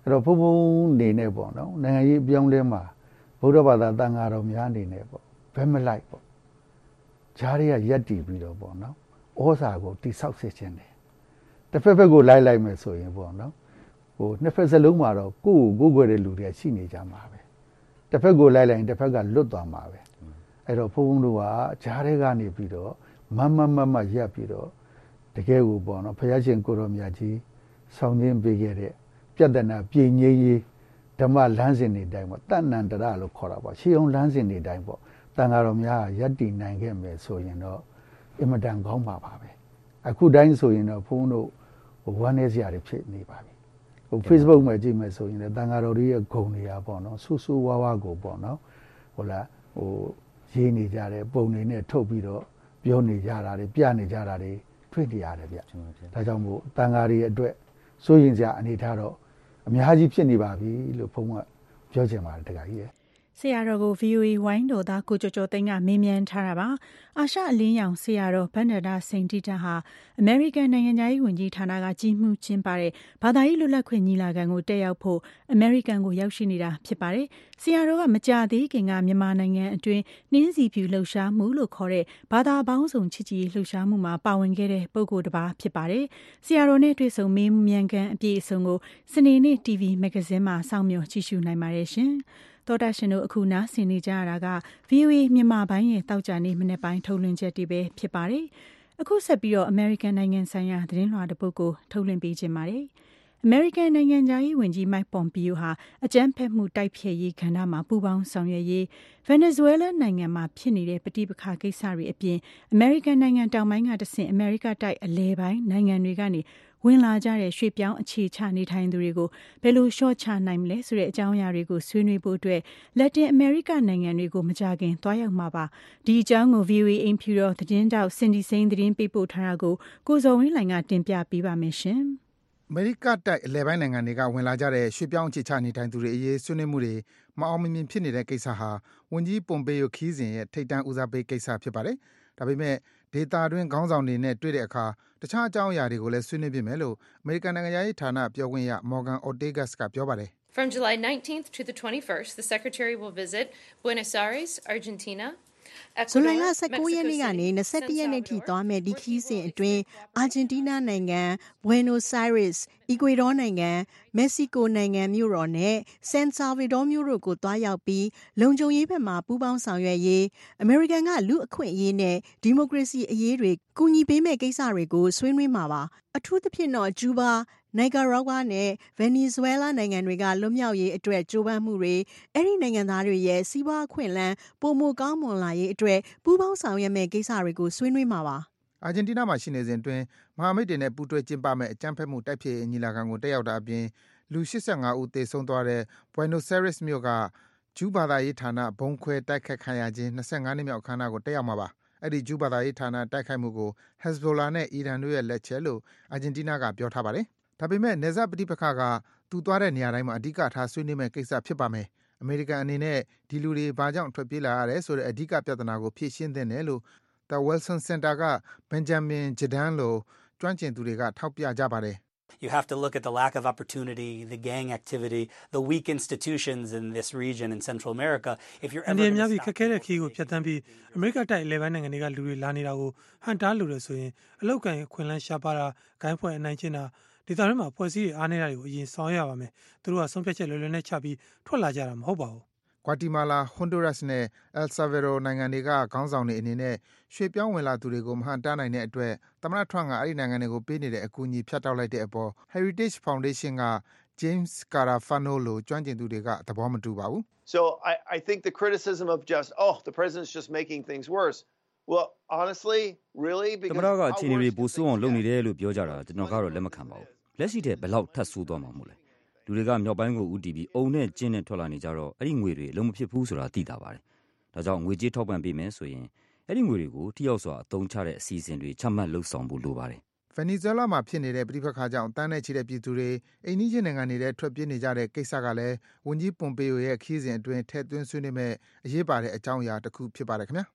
အဲ့တော့ဘုံဘုံနေနေပေါ့နော်နိုင်ငံရေးပြောင်းလဲမှာဗုဒ္ဓဘာသာတန်ဃာတော်များနေနေပေါ့ဘယ်မလိုက်ပေါ့ဂျားတွေကရက်တီပြီးတော့ပေါ့နော်ဩဇာကိုတိဆောက်စေခြင်းတယ်တစ်ဖက်ဖက်ကိုလိုက်လိုက်မယ်ဆိုရင်ပေါ့နော်ဟိုနှစ်ဖက်စလုံးမှာတော့ကိုယ့်ကိုကိုယ်ွယ်တဲ့လူတွေရှိနေကြမှာပဲတစ်ဖက်ကိုလိုက်လိုက်ရင်တစ်ဖက်ကလွတ်သွားမှာပဲအဲ့တော့ဘုံဘုံတို့ကဂျားတွေကနေပြီးတော့မမမမရက်ပြီးတော့တကယ်ကိုပေါ့နော်ဘုရားရှင်ကိုရောမြတ်ကြီးဆောင်ခြင်းပေးခဲ့တဲ့ပြဿနာပြည်ငြိမ်းရေးဓမ္မလမ်းစဉ်တွေတိုင်းပေါ့တဏ္ဏန္တရလို့ခေါ်တာပေါ့ရှေးအောင်လမ်းစဉ်တွေတိုင်းပေါ့တန်ဃာတော်များရက်တည်နိုင်ခဲ့မယ်ဆိုရင်တော့အင်မတန်ကောင်းပါပါပဲအခုတိုင်းဆိုရင်တော့ဘုန်းတို့ဟိုဝမ်းနေစရာတွေဖြစ်နေပါပြီဟို Facebook မှာကြည့်မယ်ဆိုရင်လည်းတန်ဃာတော်တွေရဲ့ဂုဏ်တွေကပေါ့နော်ဆူဆူဝါးဝါးကိုပေါ့နော်ဟိုလားဟိုရေးနေကြတယ်ပုံတွေနဲ့ထုတ်ပြီးတော့ပြောနေကြတာတွေပြနေကြတာတွေတွေ့နေရတယ်ဗျဒါကြောင့်မို့တန်ဃာတွေအတွက်စိုးရင်စရာအနေထားတော့အများကြီးဖြစ်နေပါပြီလို့ဘုန်းကပြောချင်ပါတယ်တခါကြီးရဲ့ဆရာတော်ကို ဗီအိုအေ ဝိုင်းတော်သားကိုကျော်ကျော်သိန်းကမေးမြန်းထားတာပါအာရှအလင်းရောင်ဆရာတော်ဗန္ဒတာစိန်တိတဟာအမေရိကန်နိုင်ငံသားရေးဝန်ကြီးဌာနကကြီးမှုကျင်းပတဲ့ဘာသာရေးလွတ်လပ်ခွင့်ညီလာခံကိုတက်ရောက်ဖို့အမေရိကန်ကိုရောက်ရှိနေတာဖြစ်ပါတယ်ဆရာတော်ကမကြာသေးခင်ကမြန်မာနိုင်ငံအတွင်းနှင်းစီဖြူလှုပ်ရှားမှုလို့ခေါ်တဲ့ဘာသာပေါင်းစုံချစ်ကြည်လှုပ်ရှားမှုမှာပါဝင်ခဲ့တဲ့ပုဂ္ဂိုလ်တစ်ပါးဖြစ်ပါတယ်ဆရာတော်နဲ့တွေ့ဆုံမေးမြန်းခန်းအပြည့်အစုံကိုစနေနေ့ တီဗီ မဂ္ဂဇင်းမှာစောင့်မျှော်ကြည့်ရှုနိုင်ပါတယ်ရှင်တော်တာရှင်တို့အခုနားဆင်နေကြရတာက ဗီအိုအေ မြန်မာပိုင်းရဲ့တောက်ကြနေမနေ့ပိုင်းထုတ်လွှင့်ချက်တွေပဲဖြစ်ပါတယ်။အခုဆက်ပြီးတော့ American နိုင်ငံဆိုင်ရာသတင်းလွှာတစ်ပုဒ်ကိုထုတ်လွှင့်ပေးခြင်းပါတယ်။ American နိုင်ငံသားရေးဝန်ကြီး Mike Pompeo ဟာအကြမ်းဖက်မှုတိုက်ဖျက်ရေးကဏ္ဍမှာပူးပေါင်းဆောင်ရွက်ရေး Venezuela နိုင်ငံမှာဖြစ်နေတဲ့ပဋိပက္ခကိစ္စတွေအပြင် American နိုင်ငံတောင်ပိုင်းကတဆင့် America တိုက်အလဲပိုင်းနိုင်ငံတွေကနေဝင်လာကြတဲ့ရွှေ့ပြောင်းအခြေချနေထိုင်သူတွေကိုဘယ်လိုလျှော့ချနိုင်မလဲဆိုတဲ့အကြောင်းအရာတွေကိုဆွေးနွေးဖို့အတွက်လက်တင်အမေရိကနိုင်ငံတွေကိုမကြာခင်သွားရောက်မှာပါဒီအကြောင်းကို ဗီအိုအေ အိမ်ဖြူတော်သတင်းတောက်စင်ဒီစိန်သတင်းပေးပို့ထားတာကိုကိုဇော်ဝင်းလှိုင်ကတင်ပြပေးပါမယ်ရှင်အမေရိကတိုက်အလဲပိုင်းနိုင်ငံတွေကဝင်လာကြတဲ့ရွှေ့ပြောင်းအခြေချနေထိုင်သူတွေအရေးဆွေးနွေးမှုတွေမအောင်မမြင်ဖြစ်နေတဲ့ကိစ္စဟာဝန်ကြီးပွန်ပေယိုခီးစဉ်ရဲ့ထိပ်တန်းဦးစားပေးကိစ္စဖြစ်ပါတယ်ဒါပေမဲ့ဒေတာတွင်းခေါင်းဆောင်တွေနဲ့တွေ့တဲ့အခါတခြားအကြောင်းအရာတွေကိုလည်းဆွေးနွေးပြမယ်လို့အမေရိကန်နိုင်ငံရေးဌာနပြောခွင့်ရ Morgan Ortagus ကပြောပါတယ် From July nineteenth to the twenty-first, the Secretary will visit Buenos Aires, Argentina, ဇူလိုင်လ၁၉ရက်နေ့ကနေ၂၁ရက်နေ့ထိသွားမယ့်ဒီခီးစဉ်အတွင်းအာဂျင်တီးနားနိုင်ငံ Buenos Aires, Ecuador နိုင်ငံ Mexico နိုင်ငံမြို့တော်နဲ့ San Salvador မြို့တို့ကိုသွားရောက်ပြီးလုံခြုံရေးဘက်မှပူးပေါင်းဆောင်ရွက်ရေးအမေရိကန်ကလူအခွင့်အရေးနဲ့ဒီမိုကရေစီအရေးတွေကူညီပေးမဲ့ကိစ္စတွေကိုဆွေးနွေးမှာပါအထူးသဖြင့်တော့ကျူးဘာနိုင်ကာရာဂွာနဲ့ဗင်နီဇွဲလားနိုင်ငံတွေကလွတ်မြောက်ရေးအတွက်ကြိုးပမ်းမှုတွေအဲ့ဒီနိုင်ငံသားတွေရဲ့စီးပွားအခွင့်အလမ်းပိုမိုကောင်းမွန်လာရေးအတွက်ပူးပေါင်းဆောင်ရွက်မဲ့ကိစ္စတွေကိုဆွေးနွေးမှာပါအာဂျင်တီးနားမှာရှိနေစဉ်အတွင်းမဟာမိတ်တွေနဲ့ပူးတွဲကျင်းပမဲ့အကြမ်းဖက်မှုတိုက်ဖျက်ရေးညီလာခံကိုတက်ရောက်တာအပြင်လူ၈၅ဦးသေဆုံးသွားတဲ့ Buenos Aires မြို့ကဂျူးဘာသာရေးဌာနဘုံခွဲတိုက်ခိုက်ခံရခြင်း၂၅နှစ်မြောက်အခမ်းအနားကိုတက်ရောက်မှာပါအဲ့ဒီဂျူးဘာသာရေးဌာနတိုက်ခိုက်မှုကို Hezbollah နဲ့အီရန်တို့ရဲ့လက်ချက်လို့အာဂျင်တီးနားကပြောထားပါတယ်ဒါပေမဲ့နယ်စပ်ပဋိပက္ခကသူသွားတဲ့နေရာတိုင်းမှာအဓိကထားဆွေးနွေးမဲ့ကိစ္စဖြစ်ပါမယ်အမေရိကန်အနေနဲ့ဒီလူတွေဘာကြောင့်ထွက်ပြေးလာရတယ်ဆိုတဲ့အဓိကပြဿနာကိုဖြေရှင်းသင့်တယ်လို့ The Wilson Center က Benjamin Jadon လိုကျွမ်းကျင်သူတွေကထောက်ပြကြပါတယ် You have to look at the lack of opportunity, the gang activity, the weak institutions in this region in Central America. If you're ever going to stop... ခက်ခဲတဲ့ခီးကိုဖြတ်သန်းပြီးအမေရိကတိုက်အလဲပိုင်းနိုင်ငံတွေကလူတွေလာနေတာကိုဟန်တားလို့ရဆိုရင်အလောက်ကန်ခွင်လန်းရှားပါတာဂိုင်းဖွဲ့အနိုင်ကျင့်တာဒေသတွင်းမှာဖွဲ့စည်းရအားနေတာတွေကိုအရင်ဆောင်ရပါမယ်သူတို့ကဆုံးဖြတ်ချက်လွယ်လွယ်နဲ့ချပြီးထွက်လာကြတာမဟုတ်ပါဘူးဂွာတီမာလာ Honduras နဲ့ El Salvador နိုင်ငံတွေကခေါင်းဆောင်တွေအနေနဲ့ရွှေ့ပြောင်းဝင်လာသူတွေကိုမဟန်တားနိုင်တဲ့အတွက်သမ္မတ Trump ကအဲ့ဒီနိုင်ငံတွေကိုပေးနေတဲ့အကူအညီဖြတ်တောက်လိုက်တဲ့အပေါ် Heritage Foundation က James Carafano လိုကျွမ်းကျင်သူတွေကသဘောမတူပါဘူး So I I think the criticism of just oh the president's just making things worse. Well, honestly, really because သမ္မတကအခြေအနေတွေပိုဆိုးအောင်လုပ်နေတယ်လို့ပြောကြတာကျွန်တော်ကတော့လက်မခံပါဘူးလက်ရှိတဲ့ဘယ်လောက်ထပ်ဆိုးသွားမှာမို့လဲလူတွေကမြောက်ပိုင်းကိုဦးတည်ပြီးအုံနဲ့ကျင်းနဲ့ထွက်လာနေကြတော့အဲ့ဒီငွေတွေလုံးမဖြစ်ဘူးဆိုတာသိတာပါတယ်ဒါကြောင့်ငွေကြေးထောက်ပံ့ပေးမယ်ဆိုရင်အဲ့ဒီငွေတွေကိုထိရောက်စွာအသုံးချတဲ့အစီအစဉ်တွေချမှတ်လှုပ်ဆောင်ဖို့လိုပါတယ်ဗင်နီဇွဲလားမှာဖြစ်နေတဲ့ပြည်ပခါကြောင့်တန်းနဲ့ချီတဲ့ပြည်သူတွေအိမ်နီးချင်းနိုင်ငံတွေထဲထွက်ပြေးနေကြတဲ့ကိစ္စကလည်းဝန်ကြီးပွန်ပေယိုရဲ့ခီးစဉ်အတွင်းထည့်သွင်းဆွေးနွေးမဲ့အရေးပါတဲ့အကြောင်းအရာတစ်ခုဖြစ်ပါတယ်ခင်ဗျာ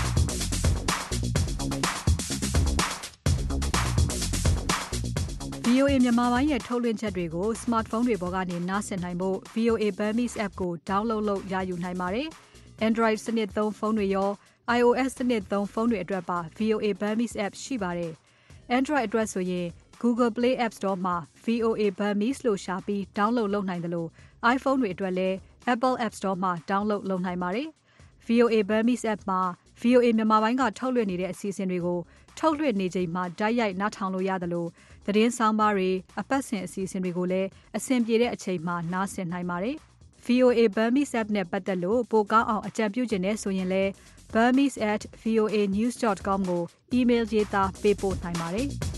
ဗီ V O A မြန်မာပိုင်းရဲ့ထုတ်လွှင့်ချက်တွေကို smartphone တွေပေါ်ကနေနားဆင်နိုင်ဖို့ V O A Burmese app ကို download လုပ်ရယူနိုင်ပါတယ်။ Android စနစ်သုံးဖုန်းတွေရော iOS စနစ်သုံးဖုန်းတွေအတွက်ပါ V O A Burmese app ရှိပါတယ်။ Android အတွက်ဆိုရင် Google Play App Store မှာ V O A Burmese လို့ရှာပြီး download လုပ်နိုင်တယ်လို့ iPhone တွေအတွက်လည်း Apple App Store မှာ download လုပ်နိုင်ပါတယ်။ V O A Burmese app မှာ V O A မြန်မာပိုင်းကထုတ်လွှင့်နေတဲ့အစီအစဉ်တွေကိုထုတ်လွှင့်နေချိန်မှာတိုက်ရိုက်နားထောင်လို့ရတယ်လို့သတင်းဆောင်ပါတွေအပတ်စဉ်အစီအစဉ်တွေကိုလည်းအဆင်ပြေတဲ့အချိန်မှာနားဆင်နိုင်ပါတယ်။ V O A Burmese app နဲ့ပတ်သက်လို့ပိုကောင်းအောင်အကြံပြုချင်တဲ့ဆိုရင်လည်း burmese at v o a news dot com ကို email ရေးသားပေးပို့နိုင်ပါတယ်။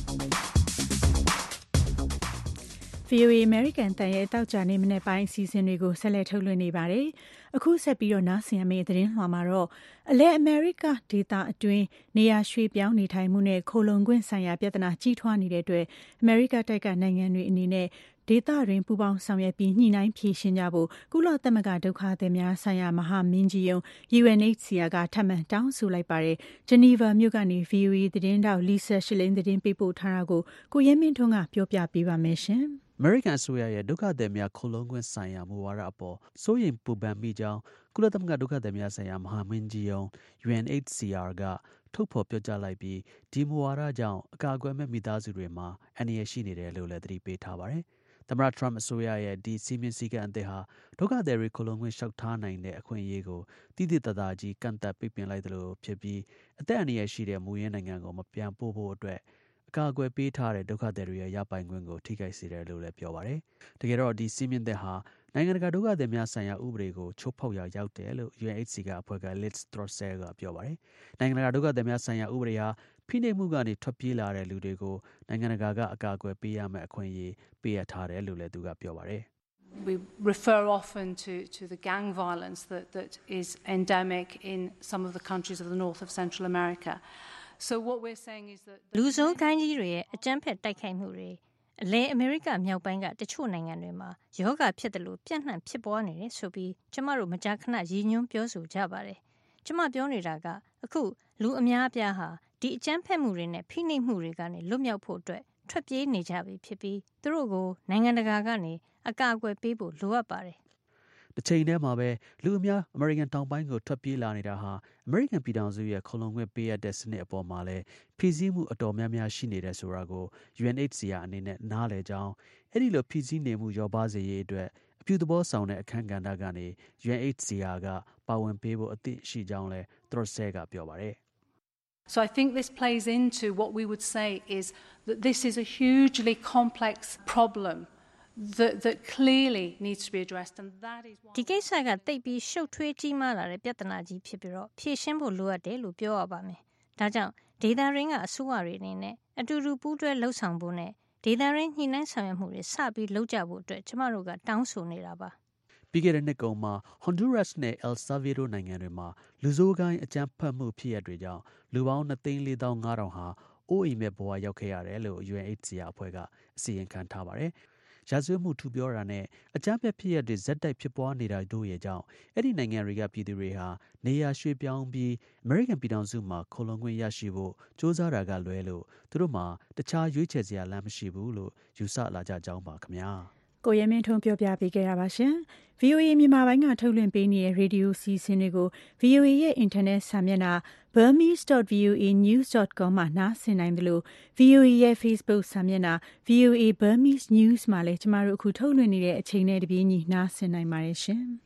V O A American တန်ရဲ့တောက်ကြနေမနေ့ပိုင်းအစီအစဉ်တွေကိုဆက်လက်ထုတ်လွှင့်နေပါတယ်။အခုဆက်ပြီးတော့နားဆင်ရမယ့်သတင်းလွှာမှာတော့အလဲအမေရိကဒေသအတွင်းနေရာရွှေ့ပြောင်းနေထိုင်မှုနဲ့ခိုလုံခွင့်ဆိုင်ရာပြဿနာကြီးထွားနေတဲ့အတွက်အမေရိကတိုက်ကနိုင်ငံတွေအနေနဲ့ဒေသတွင်ပူးပေါင်းဆောင်ရွက်ပြီးညှိနှိုင်းဖြေရှင်းကြဖို့ကုလသမဂ္ဂဒုက္ခသည်များဆိုင်ရာမဟာမင်းကြီးရုံး U N H C R ကထပ်မံတောင်းဆိုလိုက်ပါတယ်။ Geneva မြို့ကနေ V O A သတင်းတောက် Lisa Schlein သတင်းပေးပို့ထားတာကိုကိုရဲမင်းထွန်းကပြောပြပေးပါမယ်ရှင်။အမေရိကန်အစိုးရရဲ့ဒုက္ခသည်များခိုလုံခွင့်ဆိုင်ရာမူဝါဒအပေါ်စိုးရိမ်ပူပန်မိကြောင်းကုလသမဂ္ဂဒုက္ခသည်များဆိုင်ရာမဟာမင်းကြီးရုံး U N H C R ကထုတ်ဖော်ပြောကြားလိုက်ပြီးဒီမူဝါဒကြောင့်အကာအကွယ်မဲ့မိသားစုတွေမှာအန္တရာယ်ရှိနေတယ်လို့လည်းသတိပေးထားပါတယ်။သမ္မတထရမ့်အစိုးရရဲ့ဒီစည်းမျဉ်းစည်းကမ်းအသစ်ဟာဒုက္ခသည်တွေခိုလုံခွင့်လျှောက်ထားနိုင်တဲ့အခွင့်အရေးကိုတိတိတသားကြီးကန့်သတ်ပိတ်ပင်လိုက်သလိုဖြစ်ပြီးအသက်အန္တရာယ်ရှိတဲ့မူရင်းနိုင်ငံကိုမပြန်ပို့ဖို့အတွက်အကာအကွယ်ပေးထားတဲ့ဒုက္ခသည်တွေရဲ့ရပိုင်ခွင့်ကိုထိခိုက်စေတယ်လို့လည်းပြောပါတယ်။တကယ်တော့ဒီစည်းမျဉ်းသစ်ဟာနိုင်ငံတကာဒုက္ခသည်များဆိုင်ရာဥပဒေကိုချိုးဖောက်ရာရောက်တယ်လို့ U N H C R အဖွဲ့က Liz Throssell ကပြောပါတယ်။နိုင်ငံတကာဒုက္ခသည်များဆိုင်ရာဥပဒေဟာဖိနှိပ်မှုကနေထွက်ပြေးလာတဲ့လူတွေကိုနိုင်ငံတကာကအကာအကွယ်ပေးရမယ့်အခွင့်အရေးပေးအပ်ထားတယ်လို့လည်းသူကပြောပါတယ်။ We refer often to, to the gang violence that, that is endemic in some of the countries of the north of Central America. So what we're saying is that လူဆိုးကိုင်းကြီးတွေရဲ့အကြမ်းဖက်တိုက်ခိုက်မှုတွေအလဲအမေရိကမြောက်ပိုင်းကတချို့နိုင်ငံတွေမှာယောဂဖြစ်တယ်လို့ပြန့်နှံ့ဖြစ်ပွားနေတယ်ဆိုပြီးကျမတို့မကြာခဏရည်ညွှန်းပြောဆိုကြပါတယ်။ကျမပြောနေတာကအခုလူအများအပြားဟာဒီအကြမ်းဖက်မှုတွေနဲ့ဖိနှိပ်မှုတွေကနေလွတ်မြောက်ဖို့အတွက်ထွက်ပြေးနေကြပြီဖြစ်ပြီးသူတို့ကိုနိုင်ငံတကာကနေအကာအကွယ်ပေးဖို့လိုအပ်ပါတယ်။တစ်ချိန်တည်းမှာပဲလူအများအမေရိကန်တောင်ပိုင်းကိုထွက်ပြေးလာနေတာဟာအမေရိကန်ပြည်ထောင်စုရဲ့ခိုလုံခွင့်ပေးအပ်တဲ့စနစ်အပေါ်မှာလည်းဖိစီးမှုအတော်များများရှိနေတယ်ဆိုတာကို U N H C R အနေနဲ့နားလည်ကြောင်းအဲ့ဒီလိုဖိစီးနေမှုရောပါစေရေးအတွက်အပြုသဘောဆောင်တဲ့အခန်းကဏ္ဍကနေ U N H C R ကပါဝင်ပေးဖို့အသင့်ရှိကြောင်းလဲ Throssell ကပြောပါတယ်။ So I think this plays into what we would say is that this is a hugely complex problem that that clearly needs to be addressed and that is why ဒီကိစ္စကတိတ်ပြီးရှုပ်ထွေးကြီးမားလာတဲ့ပြဿနာကြီးဖြစ်ပြီးတော့ဖြေရှင်းဖို့လိုအပ်တယ်လို့ပြောရပါမယ်။ဒါကြောင့်ဒေသရင်းကအစိုးရတွေအနေနဲ့အတူတူပူးတွဲလှုပ်ဆောင်ဖို့နဲ့ဒေသရင်းညှိနှိုင်းဆောင်ရွက်မှုတွေစပြီးလုပ်ကြဖို့အတွက်ကျမတို့ကတောင်းဆိုနေတာပါ။ပြီးခဲ့တဲ့နှစ်ကုန်မှာ Honduras နဲ့ El Salvador နိုင်ငံတွေမှာလူဆိုးကိုင်းအကြမ်းဖက်မှုဖြစ်ရပ်တွေကြောင့်လူပေါင်း နှစ်သိန်းလေးသောင်းငါးထောင် ဟာအိုးအိမ်မဲ့ဘဝရောက်ခဲ့ရတယ်လို့ U N H C R အဖွဲ့ကအစီရင်ခံထားပါတယ်။ရာဇဝတ်မှုထူပြောတာနဲ့အကြမ်းဖက်ဖြစ်ရပ်တွေဇက်တိုက်ဖြစ်ပွားနေတာတို့ရဲ့ကြောင့်အဲ့ဒီနိုင်ငံတွေကပြည်သူတွေဟာနေရာရွှေ့ပြောင်းပြီးအမေရိကန်ပြည်ထောင်စုမှာခိုလုံခွင့်ရရှိဖို့စ조사တာကလွဲလို့သူတို့မှာတခြားရွေးချယ်စရာလမ်းမရှိဘူးလို့ယူဆလာကြကြောင်းပါခင်ဗျာကိုရဲမင်းထွန်းပြောပြပေးခဲ့တာပါရှင်။ V O A မြန်မာပိုင်းကထုတ်လွှင့်ပေးနေတဲ့ရေဒီယိုစီစဉ်တွေကို V O A ရဲ့အင်တာနက်စာမျက်နှာ burmese dot v o a news dot com မှာနားဆင်နိုင်တယ်လို့ V O A ရဲ့ Facebook စာမျက်နှာ V O A Burmese News မှာလည်းကျမတို့အခုထုတ်လွှင့်နေတဲ့အချိန်နဲ့တပြေးညီနားဆင်နိုင်ပါတယ်ရှင်။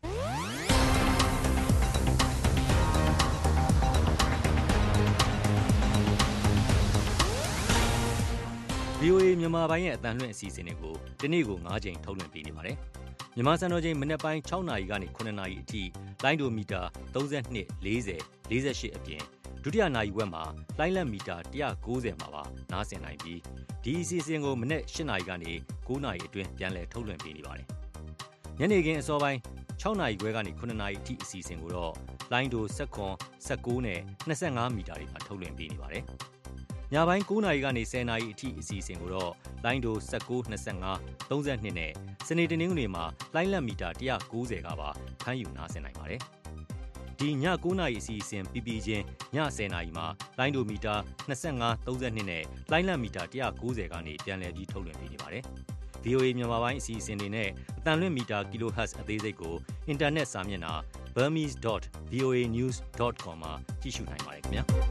V O A မြန်မာပိုင်းရဲ့အတန်လွှင့်အစီအစဉ်တွေကိုဒီနေ့ကို၅ချိန်ထုတ်လွှင့်ပေးနေပါတယ်။မြန်မာစံတော်ချိန်မနက်ပိုင်း၆နာရီကနေ၇နာရီအထိလိုင်းဒိုမီတာ၃၂ ၄၀ ၄၈အပြင်ဒုတိယနာရီဝက်မှာလိုင်းလက်မီတာ၁၉၀မှာပါနားဆင်နိုင်ပြီးဒီအစီအစဉ်ကိုမနက်၈နာရီကနေ၉နာရီအတွင်းပြန်လည်ထုတ်လွှင့်ပေးနေပါတယ်။ညနေခင်းအစောပိုင်း၆နာရီခွဲကနေ၇နာရီအထိအစီအစဉ်ကိုတော့လိုင်းဒို၁၇ ၁၉နဲ့၂၅မီတာတွေမှာထုတ်လွှင့်ပေးနေပါတယ်။ညပိုင်း၉နာရီကနေ၁၀နာရီအထိအစီအစဉ်ကိုတော့လိုင်းဒို၁၉ ၂၅ ၃၂နဲ့စနေတနင်္ဂနွေမှာလိုင်းလက်မီတာ၁၉၀ကပါဖမ်းယူနားဆင်နိုင်ပါတယ်။ ဒီဒီည9နာရီအစီအစဉ်ပြီးပြီးချင်းည10နာရီမှာလိုင်းဒိုမီတာ25 32နဲ့လိုင်းလံမီတာone ninetyကနေပြန်လည်ပြီးထုတ်လွှင့်ပေးနေပါတယ်။ ဗီ အို အေ မြန်မာပိုင်းအစီအစဉ်တွေနဲ့အတန်လွင့်မီတာ kilohertz အသေးစိတ်ကိုအင်တာနက်စာမျက်နှာ burmese dot v o a news dot com မှာကြည့်ရှုနိုင်ပါတယ်ခင်ဗျာ။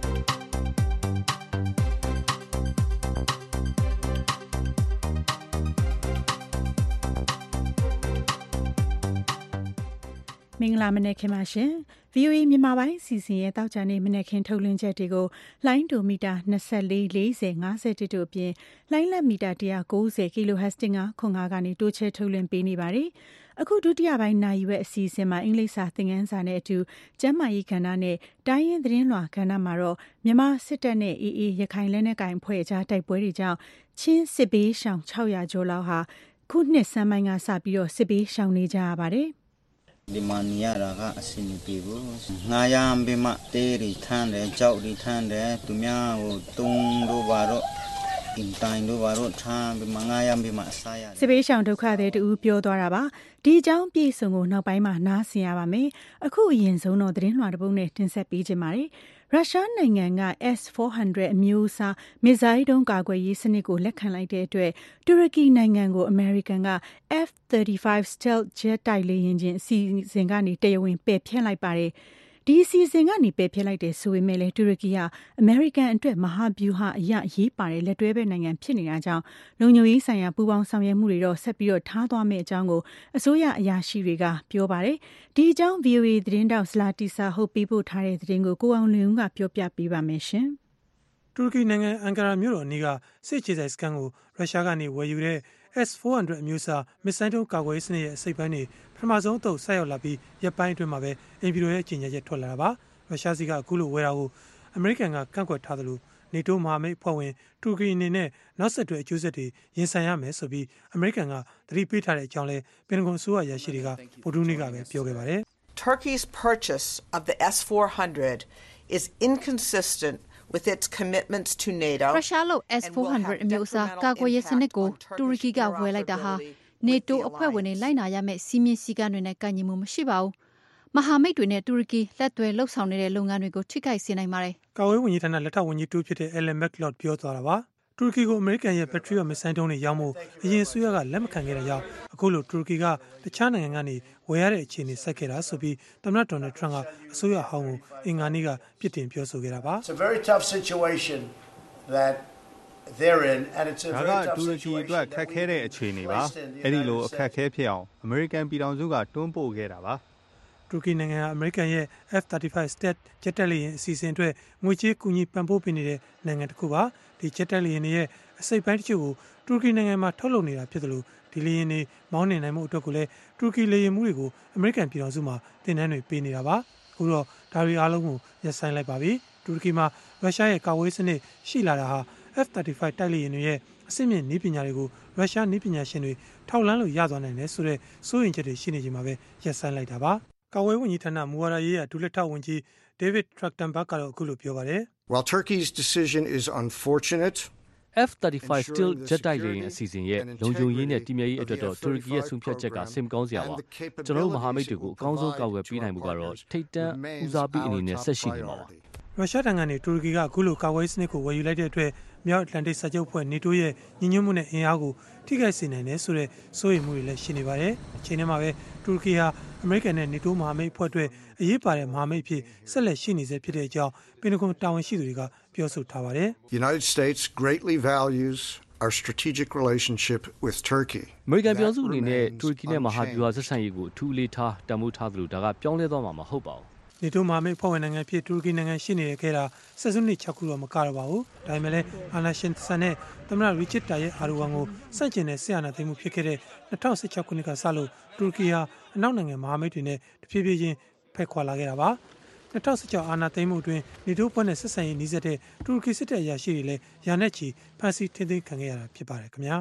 မင်္ဂလာမနက်ခင်းပါရှင် ဗီ အို အေ မြန်မာပိုင်းစီစဉ်ရဲ့တောက်ကြနေမနက်ခင်းထုတ်လွှင့်ချက်တွေကိုလိုင်းဒိုမီတာtwenty-four, forty, fiftyတို့အပြင်လိုင်းလက်မီတာone ninety ကီလိုဟတ်ဇ်one oh fiveကနေတိုးချဲ့ထုတ်လွှင့်ပေးနေပါတယ်။အခုဒုတိယပိုင်းနာရီဝက်အစီအစဉ်မှာအင်္ဂလိပ်စာသင်ခန်းစာနဲ့အတူကျန်းမာရေးကဏ္ဍနဲ့တိုင်းရင်းသတင်းလွှာကဏ္ဍမှာတော့မြန်မာစစ်တပ်နဲ့ အေးအေး ရခိုင်လက်နက်ကိုင်အဖွဲ့အကြားတိုက်ပွဲတွေကြောင့်ချင်းစစ်ဘေးရှောင်six hundredကျော်လောက်ဟာခုနှစ်ဆန်းပိုင်းကစပြီးတော့စစ်ဘေးရှောင်နေကြရပါတယ်။ဒီမနီယာရာကအစင်ပြေဘူးငါရံဘေမတေးရီထန်းတယ်ကြောက်ရီထန်းတယ်သူများဟိုတုံးတို့ဘာတော့အင်တိုင်းတို့ဘာတော့ထားဘေမငါရံဘေမအစားရစစ်ဘေးရှောင်ဒုက္ခတွေတူပြောသွားတာပါဒီအကြောင်းပြေဆုံးကိုနောက်ပိုင်းမှာနားဆင်ရပါမယ်အခုအရင်ဆုံးတော့သတင်းလွှာတစ်ပုဒ်နဲ့တင်ဆက်ပေးခြင်းပါတယ်ရုရှားနိုင်ငံက S four hundred အမျိုးအစားမစ်ဇိုင်းဒုံးကာကွယ်ရေးစနစ်ကိုလက်ခံလိုက်တဲ့အတွက်တူရကီနိုင်ငံကိုအမေရိကန်က F thirty-five Stealth Jet တိုက်လေယာဉ်ချင်းအစီအစဉ်ကနေတရားဝင်ပယ်ဖျက်လိုက်ပါတယ်ဒီအစီအစဉ်ကနေပယ်ဖျက်လိုက်တဲ့ဆိုပေမဲ့လည်းတူရကီဟာအမေရိကန်အတွက်မဟာဗျူဟာအရအရေးပါတဲ့လက်တွဲဘက်နိုင်ငံဖြစ်နေတာကြောင့်လုံခြုံရေးဆိုင်ရာပူးပေါင်းဆောင်ရွက်မှုတွေတော့ဆက်ပြီးတော့ထားသွားမယ့်အကြောင်းကိုအစိုးရအရာရှိတွေကပြောပါတယ်ဒီအကြောင်း ဗီ အို အေ သတင်းတောက်စလာတီစာဟုတ်ပေးပို့ထားတဲ့သတင်းကိုကိုအောင်လင်းဦးကပြောပြပေးပါမယ်ရှင်တူရကီနိုင်ငံအန်ကာရာမြို့တော်အနီးကစစ်ခြေစိုက်စခန်းကိုရုရှားကနေဝယ်ယူတဲ့ S four hundred အမျိုးအစားမစ်ဇိုင်းဒုံးကာကွယ်ရေးစနစ်ရဲ့အစိတ်ပိုင်းတွေပထမဆုံးအသုတ်ဆက်ရောက်လာပြီးရပ်ပိုင်းအတွင်းမှာပဲအင်ပီရိုရဲ့ကြေညာချက်ထွက်လာတာပါရုရှားစီကအခုလိုဝယ်တာကိုအမေရိကန်ကကန့်ကွက်ထားသလိုနေတိုးမဟာမိတ်အဖွဲ့ဝင်တူရကီအနေနဲ့နောက်ဆက်တွဲအကျိုးဆက်တွေရင်ဆိုင်ရမယ်ဆိုပြီးအမေရိကန်ကသတိပေးထားတဲ့အကြောင်းလဲပင်တဂွန်အစိုးရရရှိတွေကဗိုလ်မှူးနေ့ကပဲပြောခဲ့ပါတယ် Turkey's purchase of the S four hundred is inconsistent with its commitments to NATO ရုရှားလို့ S four hundred အမျိုးအစားကာကွယ်ရေးစနစ်ကိုတူရကီကဝယ်လိုက်တာဟာနေတိုးအဖွဲ့ဝင်တွေလိုက်နာရမယ့်စီမင်းစည်းကမ်းတွေနဲ့ကန့်ညီမှုမရှိပါဘူးမဟာမိတ်တွေနဲ့တူရကီလက်တွဲလှုပ်ဆောင်နေတဲ့လုပ်ငန်းတွေကိုထိခိုက်စေနိုင်ပါတယ်ကာကွယ်ဝန်ကြီးဌာနလက်ထောက်ဝန်ကြီးတူဖြစ်တဲ့ Ellen McLeod ပြောသွားတာပါတူရကီကိုအမေရိကန်ရဲ့ Patriot မစ်ဇိုင်းဒုံးတွေရောင်းဖို့အရင်အစိုးရကလက်မခံခဲ့တဲ့ကြောင့်အခုလိုတူရကီကတခြားနိုင်ငံကနေဝယ်ရတဲ့အခြေအနေဆက်ခဲ့တာဆိုပြီးသမ္မတဒေါ်နယ်ထရန့်ကအစိုးရဟောင်းကိုအင်္ဂါနေ့ကပြစ်တင်ပြောဆိုခဲ့တာပါ It's a very tough situation that they're in and it's a very tough situation တူရကီအတွက်ခက်ခဲတဲ့အခြေအနေပါအဲ့ဒီလိုအခက်ခဲဖြစ်အောင်အမေရိကန်ပြည်ထောင်စုကတွန်းပို့ခဲ့တာပါတူရကီနိုင်ငံဟာအမေရိကန်ရဲ့ F thirty-five Stealth Jet တိုက်လေယာဉ်အစီအစဉ်အတွက်ငွေကြေးကူညီပံ့ပိုးပေးနေတဲ့နိုင်ငံတစ်ခုပါဒီ Jet တိုက်လေယာဉ်ရဲ့အစိတ်ပိုင်းတချို့ကိုတူရကီနိုင်ငံမှာထုတ်လုပ်နေတာဖြစ်တယ်လို့ဒီလေယာဉ်တွေမောင်းနှင်နိုင်မှုအတွက်ကိုလည်းတူရကီလေယာဉ်မှုတွေကိုအမေရိကန်ပြည်ထောင်စုမှာတင်နန်းတွေပေးနေတာပါအခုတော့ဒါတွေအားလုံးကိုရပ်ဆိုင်းလိုက်ပါပြီတူရကီမှာရုရှားရဲ့ကာကွယ်ရေးစနစ်ရှိလာတာဟာ F thirty-five တိုက်လေယာဉ်တွေရဲ့အဆင့်မြင့်နည်းပညာတွေကိုရုရှားနည်းပညာရှင်တွေထောက်လှမ်းလို့ရသွားနိုင်တယ်ဆိုတဲ့စိုးရိမ်ချက်တွေရှိနေချိန်မှာပဲရပ်ဆိုင်းလိုက်တာပါကာကွယ်ဝန်ကြီးဌာနမူဝါဒရေးရာဒုလက်ထောက်ဝန်ကြီး David Trachtenberg ကတော့အခုလိုပြောပါတယ် While Turkey's decision is unfortunate F thirty-five Stealth Jet တိုက်လေယာဉ်အစီအစဉ်ရဲ့လုံခြုံရေးနဲ့တည်မြဲရေးအတွက်တော့တူရကီရဲ့ဆုံးဖြတ်ချက်ကစိတ်မကောင်းစရာပါကျွန်တော်တို့မဟာမိတ်တွေကိုအကောင်းဆုံးကာကွယ်ပေးနိုင်မှုကတော့ထိပ်တန်းဦးစားပေးအနေနဲ့ဆက်ရှိနေမှာပါရုရှားနိုင်ငံနဲ့တူရကီကအခုလိုကာကွယ်ရေးစနစ်ကိုဝယ်ယူလိုက်တဲ့အတွက်မြောက်အတ္တလန်တိတ်စာချုပ်ဖွဲ့နေတိုးရဲ့ညီညွတ်မှုနဲ့အင်အားကိုထိခိုက်စေနိုင်တယ်ဆိုတဲ့စိုးရိမ်မှုတွေလည်းရှိနေပါတယ်။အချိန်ထဲမှာပဲတူရကီဟာအမေရိကန်နဲ့နေတိုးမဟာမိတ်အဖွဲ့အတွက်အရေးပါတဲ့မဟာမိတ်ဖြစ်ဆက်လက်ရှိနေစေဖြစ်တဲ့အကြောင်းပင်တဂွန်တာဝန်ရှိသူတွေကပြောဆိုထားပါတယ်။ The United States greatly values our strategic relationship with Turkey. အမေရိကန်ပြည်ထောင်စုအနေနဲ့တူရကီနဲ့မဟာဗျူဟာဆက်ဆံရေးကိုအထူးအလေးထားတန်ဖိုးထားသလိုဒါကပြောင်းလဲသွားမှာမဟုတ်ပါဘူးနေတိုးမဟာမိတ်ဖွဲ့ဝင်နိုင်ငံဖြစ်တူရကီနိုင်ငံရှိနေခဲ့တာဆက်စုနှစ်၆ခုတော့မကတော့ပါဘူးဒါပေမဲ့လည်းအာနာရှင်ဆန်နဲ့သမ္မတရီချစ်တာရဲ့အာရူဝမ်ကိုစန့်ကျင်တဲ့ဆရာနာသိမ်းမှုဖြစ်ခဲ့တဲ့၂၀၁၆ခုနှစ်ကစလို့တူရကီဟာအနောက်နိုင်ငံမဟာမိတ်တွေနဲ့တဖြည်းဖြည်းချင်းဖက်ခွာလာခဲ့တာပါ၂၀၁၆အာနာသိမ်းမှုအတွင်းနေတိုးဖွဲ့နဲ့ဆက်ဆံရေးနှီးစပ်တဲ့တူရကီစစ်တပ်အရာရှိတွေလည်းယာနဲ့ချီဖမ်းဆီးထိန်းသိမ်းခံခဲ့ရတာဖြစ်ပါတယ်ခင်ဗျာ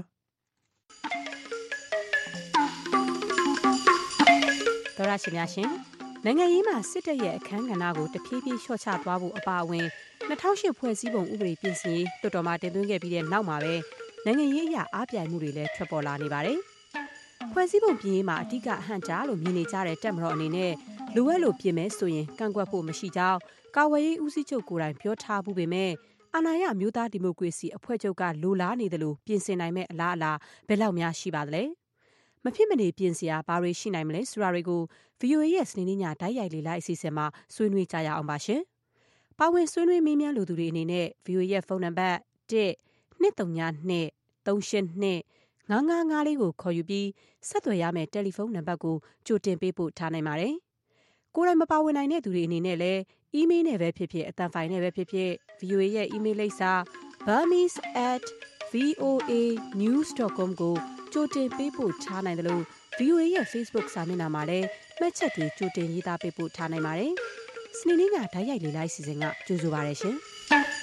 ဒေါ်ရရှင်များရှင်နိုင်ငံရေးမှာစစ်တပ်ရဲ့အခမ်းကဏ္ဍကိုတဖြည်းဖြည်းလျှော့ချသွားဖို့အပါအဝင်၂၀၀၈ဖွဲ့စည်းပုံဥပဒေပြင်ဆင်ရေးတော်တော်မှတင်သွင်းခဲ့ပြီးတဲ့နောက်မှာပဲနိုင်ငံရေးအရာအားပြိုင်မှုတွေလည်းထွက်ပေါ်လာနေပါတယ်။ဖွဲ့စည်းပုံပြင်ရေးမှာအဓိကအဟန့်ကြားလို့မြင်နေကြတဲ့တပ်မတော်အနေနဲ့လိုအပ်လို့ပြင်မယ်ဆိုရင်ကန့်ကွက်ဖို့မရှိကြောင်းကာဝေးရေးဦးစီးချုပ်ကိုယ်တိုင်ပြောထားဘူးပေမဲ့အာဏာရမျိုးသားဒီမိုကရေစီအဖွဲ့ချုပ်ကလိုလားနေတယ်လို့ပြင်ဆင်နိုင်မဲ့အလားအလာဘယ်လောက်များရှိပါသလဲမဖြစ်မနေပြင်စရာဘာတွေရှိနိုင်မလဲဆိုတာတွေကို ဗီအိုအေ ရဲ့စနေနေ့ညတိုက်ရိုက်လေ့လာအစီအစဉ်မှာဆွေးနွေးကြရအောင်ပါရှင်။ပါဝင်ဆွေးနွေးမေးမြန်းလူသူတွေအနေနဲ့ ဗီအိုအေ ရဲ့ဖုန်းနံပါတ်တစ် နှစ်သုံးညနှစ် သုံးရှစ်နှစ် ငါးငါးငါးလေးကိုခေါ်ယူပြီးဆက်သွယ်ရမယ့်တယ်လီဖုန်းနံပါတ်ကိုကြိုတင်ပေးပို့ထားနိုင်ပါတယ်။ကိုယ်တိုင်မပါဝင်နိုင်တဲ့သူတွေအနေနဲ့လည်းအီးမေးလ်နဲ့ပဲဖြစ်ဖြစ်အသံဖိုင်နဲ့ပဲဖြစ်ဖြစ် ဗီအိုအေ ရဲ့အီးမေးလ်လိပ်စာ burmese at voa news dot com ကိုကြိုတင်ပေးပို့ထားနိုင်တယ်လို့ ဗီအိုအေ ရဲ့ Facebook စာမျက်နှာမှာလည်းမှတ်ချက်တွေကြိုတင်ရေးသားပေးပို့ထားနိုင်ပါတယ်။စနေနေ့ညဓာတ်ရိုက်လေလိုက်စီစဉ်ကကြိုဆိုပါရရှင်။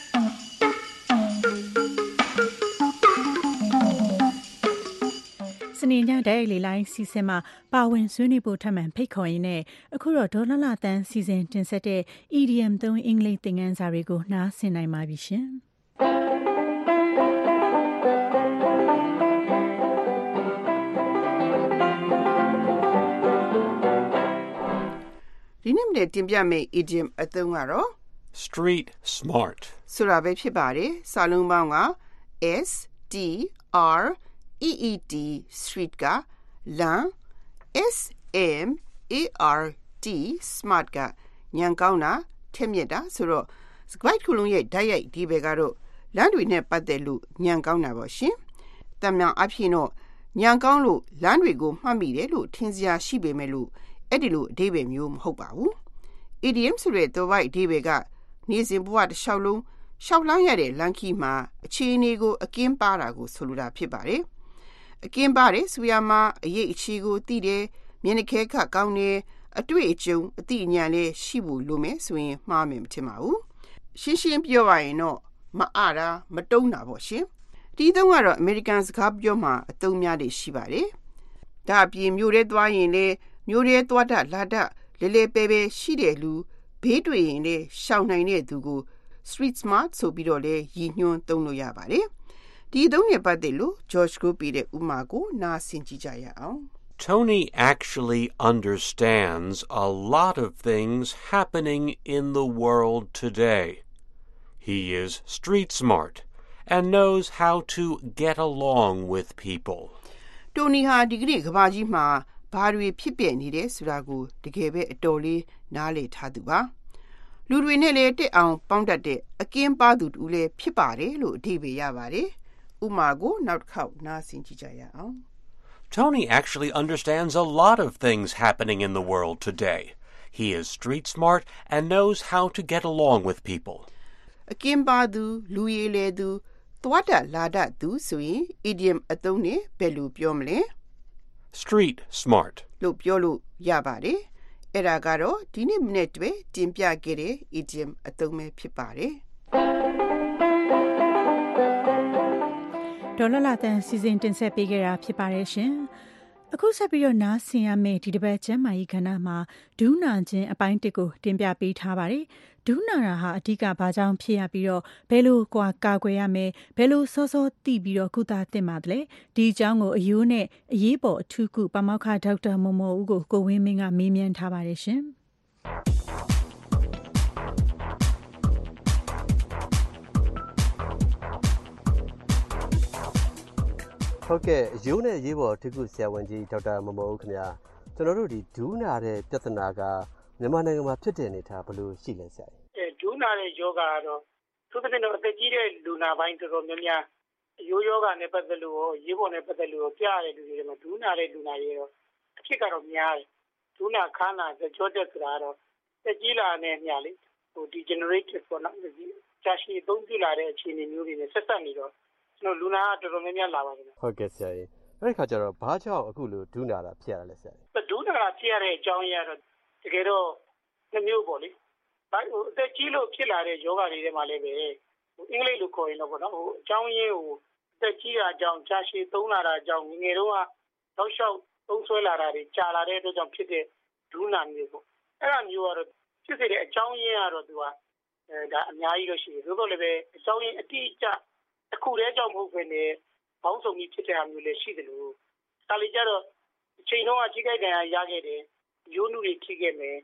စနေညဓာတ်ရိုက်လေလိုက်စီစဉ်မှာပါဝင်ဆွေးနွေးဖို့ထပ်မံဖိတ်ခေါ်ရင်းနဲ့အခုတော့ဒေါ်လာလာတန်းစီစဉ်တင်ဆက်တဲ့ E D M သုံးအင်္ဂလိပ်သင်ခန်းစာတွေကိုနားဆင်နိုင်ပါပြီရှင်။ဒီနေ့တင်ပြမယ့် idiom အသုံးကတော့ street smart ဆိုတာပဲဖြစ်ပါတယ်စာလုံးပေါင်းက S T R E E T street ကလမ်း S M A R T smart ကညံကောင်းတာထက်မြက်တာဆိုတော့စကားခုလုံးရဲ့ဓာတ်ရိုက်ဒီဘယ်ကတော့လမ်းတွေနဲ့ပတ်သက်လို့ညံကောင်းတာပေါ့ရှင်တမန်အဖြစ်တော့ညံကောင်းလို့လမ်းတွေကိုမှတ်မိတယ်လို့ထင်စရာရှိပေမဲ့လို့အဲ့ဒီလိုအဓိပ္ပာယ်မျိုးမဟုတ်ပါဘူး idiom ဆိုတဲ့သွယ်ဝိုက်အဓိပ္ပာယ်ကနေ့စဉ်ဘဝတစ်လျှောက်လုံးရှောက်လှမ်းရတဲ့လမ်းခီးမှာအခြေအနေကိုအကင်းပါတာကိုဆိုလိုတာဖြစ်ပါတယ်အကင်းပါတယ်ဆိုရမှာအရေးအခြေကိုသိတယ်မျက်နှာခဲခတ်ကောင်းတယ်အတွေ့အကြုံအသိဉာဏ်လည်းရှိဖို့လိုမယ်ဆိုရင်မှားမယ်မထင်ပါဘူးရှင်းရှင်းပြောရရင်တော့မအားတာမတုံးတာပေါ့ရှင်ဒီသုံးကတော့ American စကားပြောမှာအသုံးများတွေရှိပါတယ်ဒါအပြင်မျိုးရဲသွားရင်လေမျိုးရဲသွားတတ်လာတတ်လေလေပဲပဲရှိတဲ့လူဘေးတွေ့ရင်လေရှောင်နိုင်တဲ့သူကို street smart ဆိုပြီးတော့လေရည်ညွှန်းသုံးလို့ရပါတယ်ဒီသုံးနဲ့ပတ်သက်လို့ George ကိုပြတဲ့ဥမာကိုနားဆင်ကြည့်ကြရအောင် Tony actually understands a lot of things happening in the world today. He is street smart and knows how to get along with people. Tony ဟာဒီကနေ့ကမ္ဘာကြီးမှာဘာတွေဖြစ်ပျက်နေတယ်ဆိုတာကိုတကယ်ပဲအတော်လေးနားလည်ထားသူပါလူတွေနဲ့လည်းတက်အောင်ပေါင်းတတ်တဲ့အကင်းပါသူတူလည်းဖြစ်ပါတယ်လို့အဓိပ္ပာယ်ရပါတယ်ဥမာကိုနောက်တစ်ခေါက်နားဆင်ကြည့်ကြရအောင် Tony actually understands a lot of things happening in the world today. He is street smart and knows how to get along with people. အကင်းပါသူလူရည်လေသူသွားတတ်လာတတ်သူဆိုရင် idiom အသုံးနဲ့ဘယ်လိုပြောမလဲ Street smart လို့ပြောလို့ရပါတယ်အဲ့ဒါကတော့ဒီနေ့မနေ့တွေတင်ပြခဲ့တဲ့ idiom အသုံးပဲဖြစ်ပါတယ်ဒေါ်လာလာတန်စီစဉ်တင်ဆက်ပေးခဲ့တာဖြစ်ပါတယ်ရှင်အခုဆက်ပြီးတော့နားဆင်ရမယ့်ဒီတစ်ပတ်ကျမ်းမာရေးခန္ဓာမှာဒူးနာခြင်းအပိုင်းတစ်ကိုတင်ပြပေးထားပါတယ်ဒူးနာတာဟာအဓိကဘာကြောင့်ဖြစ်ရပြီးတော့ဘယ်လိုကွာကာကွယ်ရမယ်ဘယ်လိုစောစောသိပြီးတော့ကုသသင့်ပါသလဲဒီအကြောင်းကိုအယိုးနဲ့အရေးပေါ်အထူးကုပမောက္ခဒေါက်တာမော်မော်ဦးကိုကိုဝင်းမင်းကမေးမြန်းထားပါတယ်ရှင်ဟုတ်ကဲ့ရိုးနဲ့ရေးပေါ်ထိကုဆရာဝန်ကြီးဒေါက်တာမမော်ဦးခင်ဗျာကျွန်တော်တို့ဒီဒူးနာတဲ့ပြဿနာကမြန်မာနိုင်ငံမှာဖြစ်တဲ့အနေထားဘယ်လိုရှိလဲဆရာအဲဒူးနာတဲ့ယောဂကတော့သူတို့ကတော့အသက်ကြီးတဲ့လူနာပိုင်းတော်တော်များများရိုးယောဂနဲ့ပတ်သက်လို့ရေးပေါ်နဲ့ပတ်သက်လို့ပြရတဲ့လူတွေမှာဒူးနာတဲ့လူနာတွေတော့အဖြစ်ကတော့များတယ်ဒူးနာခါနာကြောတက်ဆိုတာတော့တက်ကြီးလာတဲ့ညလေဟို degenerative ပေါ့နော်ကြာရှည်သုံးပြလာတဲ့အခြေအနေမျိုးတွေနဲ့ဆက်ဆက်နေတော့ကျွန်တော်လူနာတော်တော်များများလာပါတယ်ဟုတ်ကဲ့ဆရာကြီးအဲ့ဒီခါကျတော့ဘာကြောင့်အခုလိုဒူးနာတာဖြစ်ရလဲဆရာကြီးဒူးနာတာဖြစ်ရတဲ့အကြောင်းရတော့တကယ်တော့နှမျိုးပေါ့လေဘာဟိုအသက်ကြီးလို့ဖြစ်လာတဲ့ယောဂတွေထဲမှာလည်းပဲဟိုအင်္ဂလိပ်လိုခေါ်ရင်တော့ပေါ့နော်ဟိုအကြောင်းရင်းကိုအသက်ကြီးတာအကြောင်းကြာရှည်သုံးလာတာအကြောင်းငယ်တုန်းကတော့ရှောက်သုံးဆွဲလာတာတွေကြာလာတဲ့အတွက်ကြောင့်ဖြစ်တဲ့ဒူးနာမျိုးပေါ့အဲ့ဒါမျိုးကတော့ဖြစ်စေတဲ့အကြောင်းရင်းကတော့သူကအဲဒါအများကြီးလို့ရှိတယ်သို့တော်လည်းပဲအကြောင်းရင်းအတိအကျအခုတည်းကြောင့်မဟုတ်ဘဲနဲ့ဘောင်းဆောင်ကြီးဖြစ်တဲ့အမျိုးလည်းရှိတယ်လို့ဒါလေးကြတော့အချိန်တော့အကြီးကြိုက်တယ်ရခဲ့တယ်ရိုးနုတွေထိခဲ့မယ်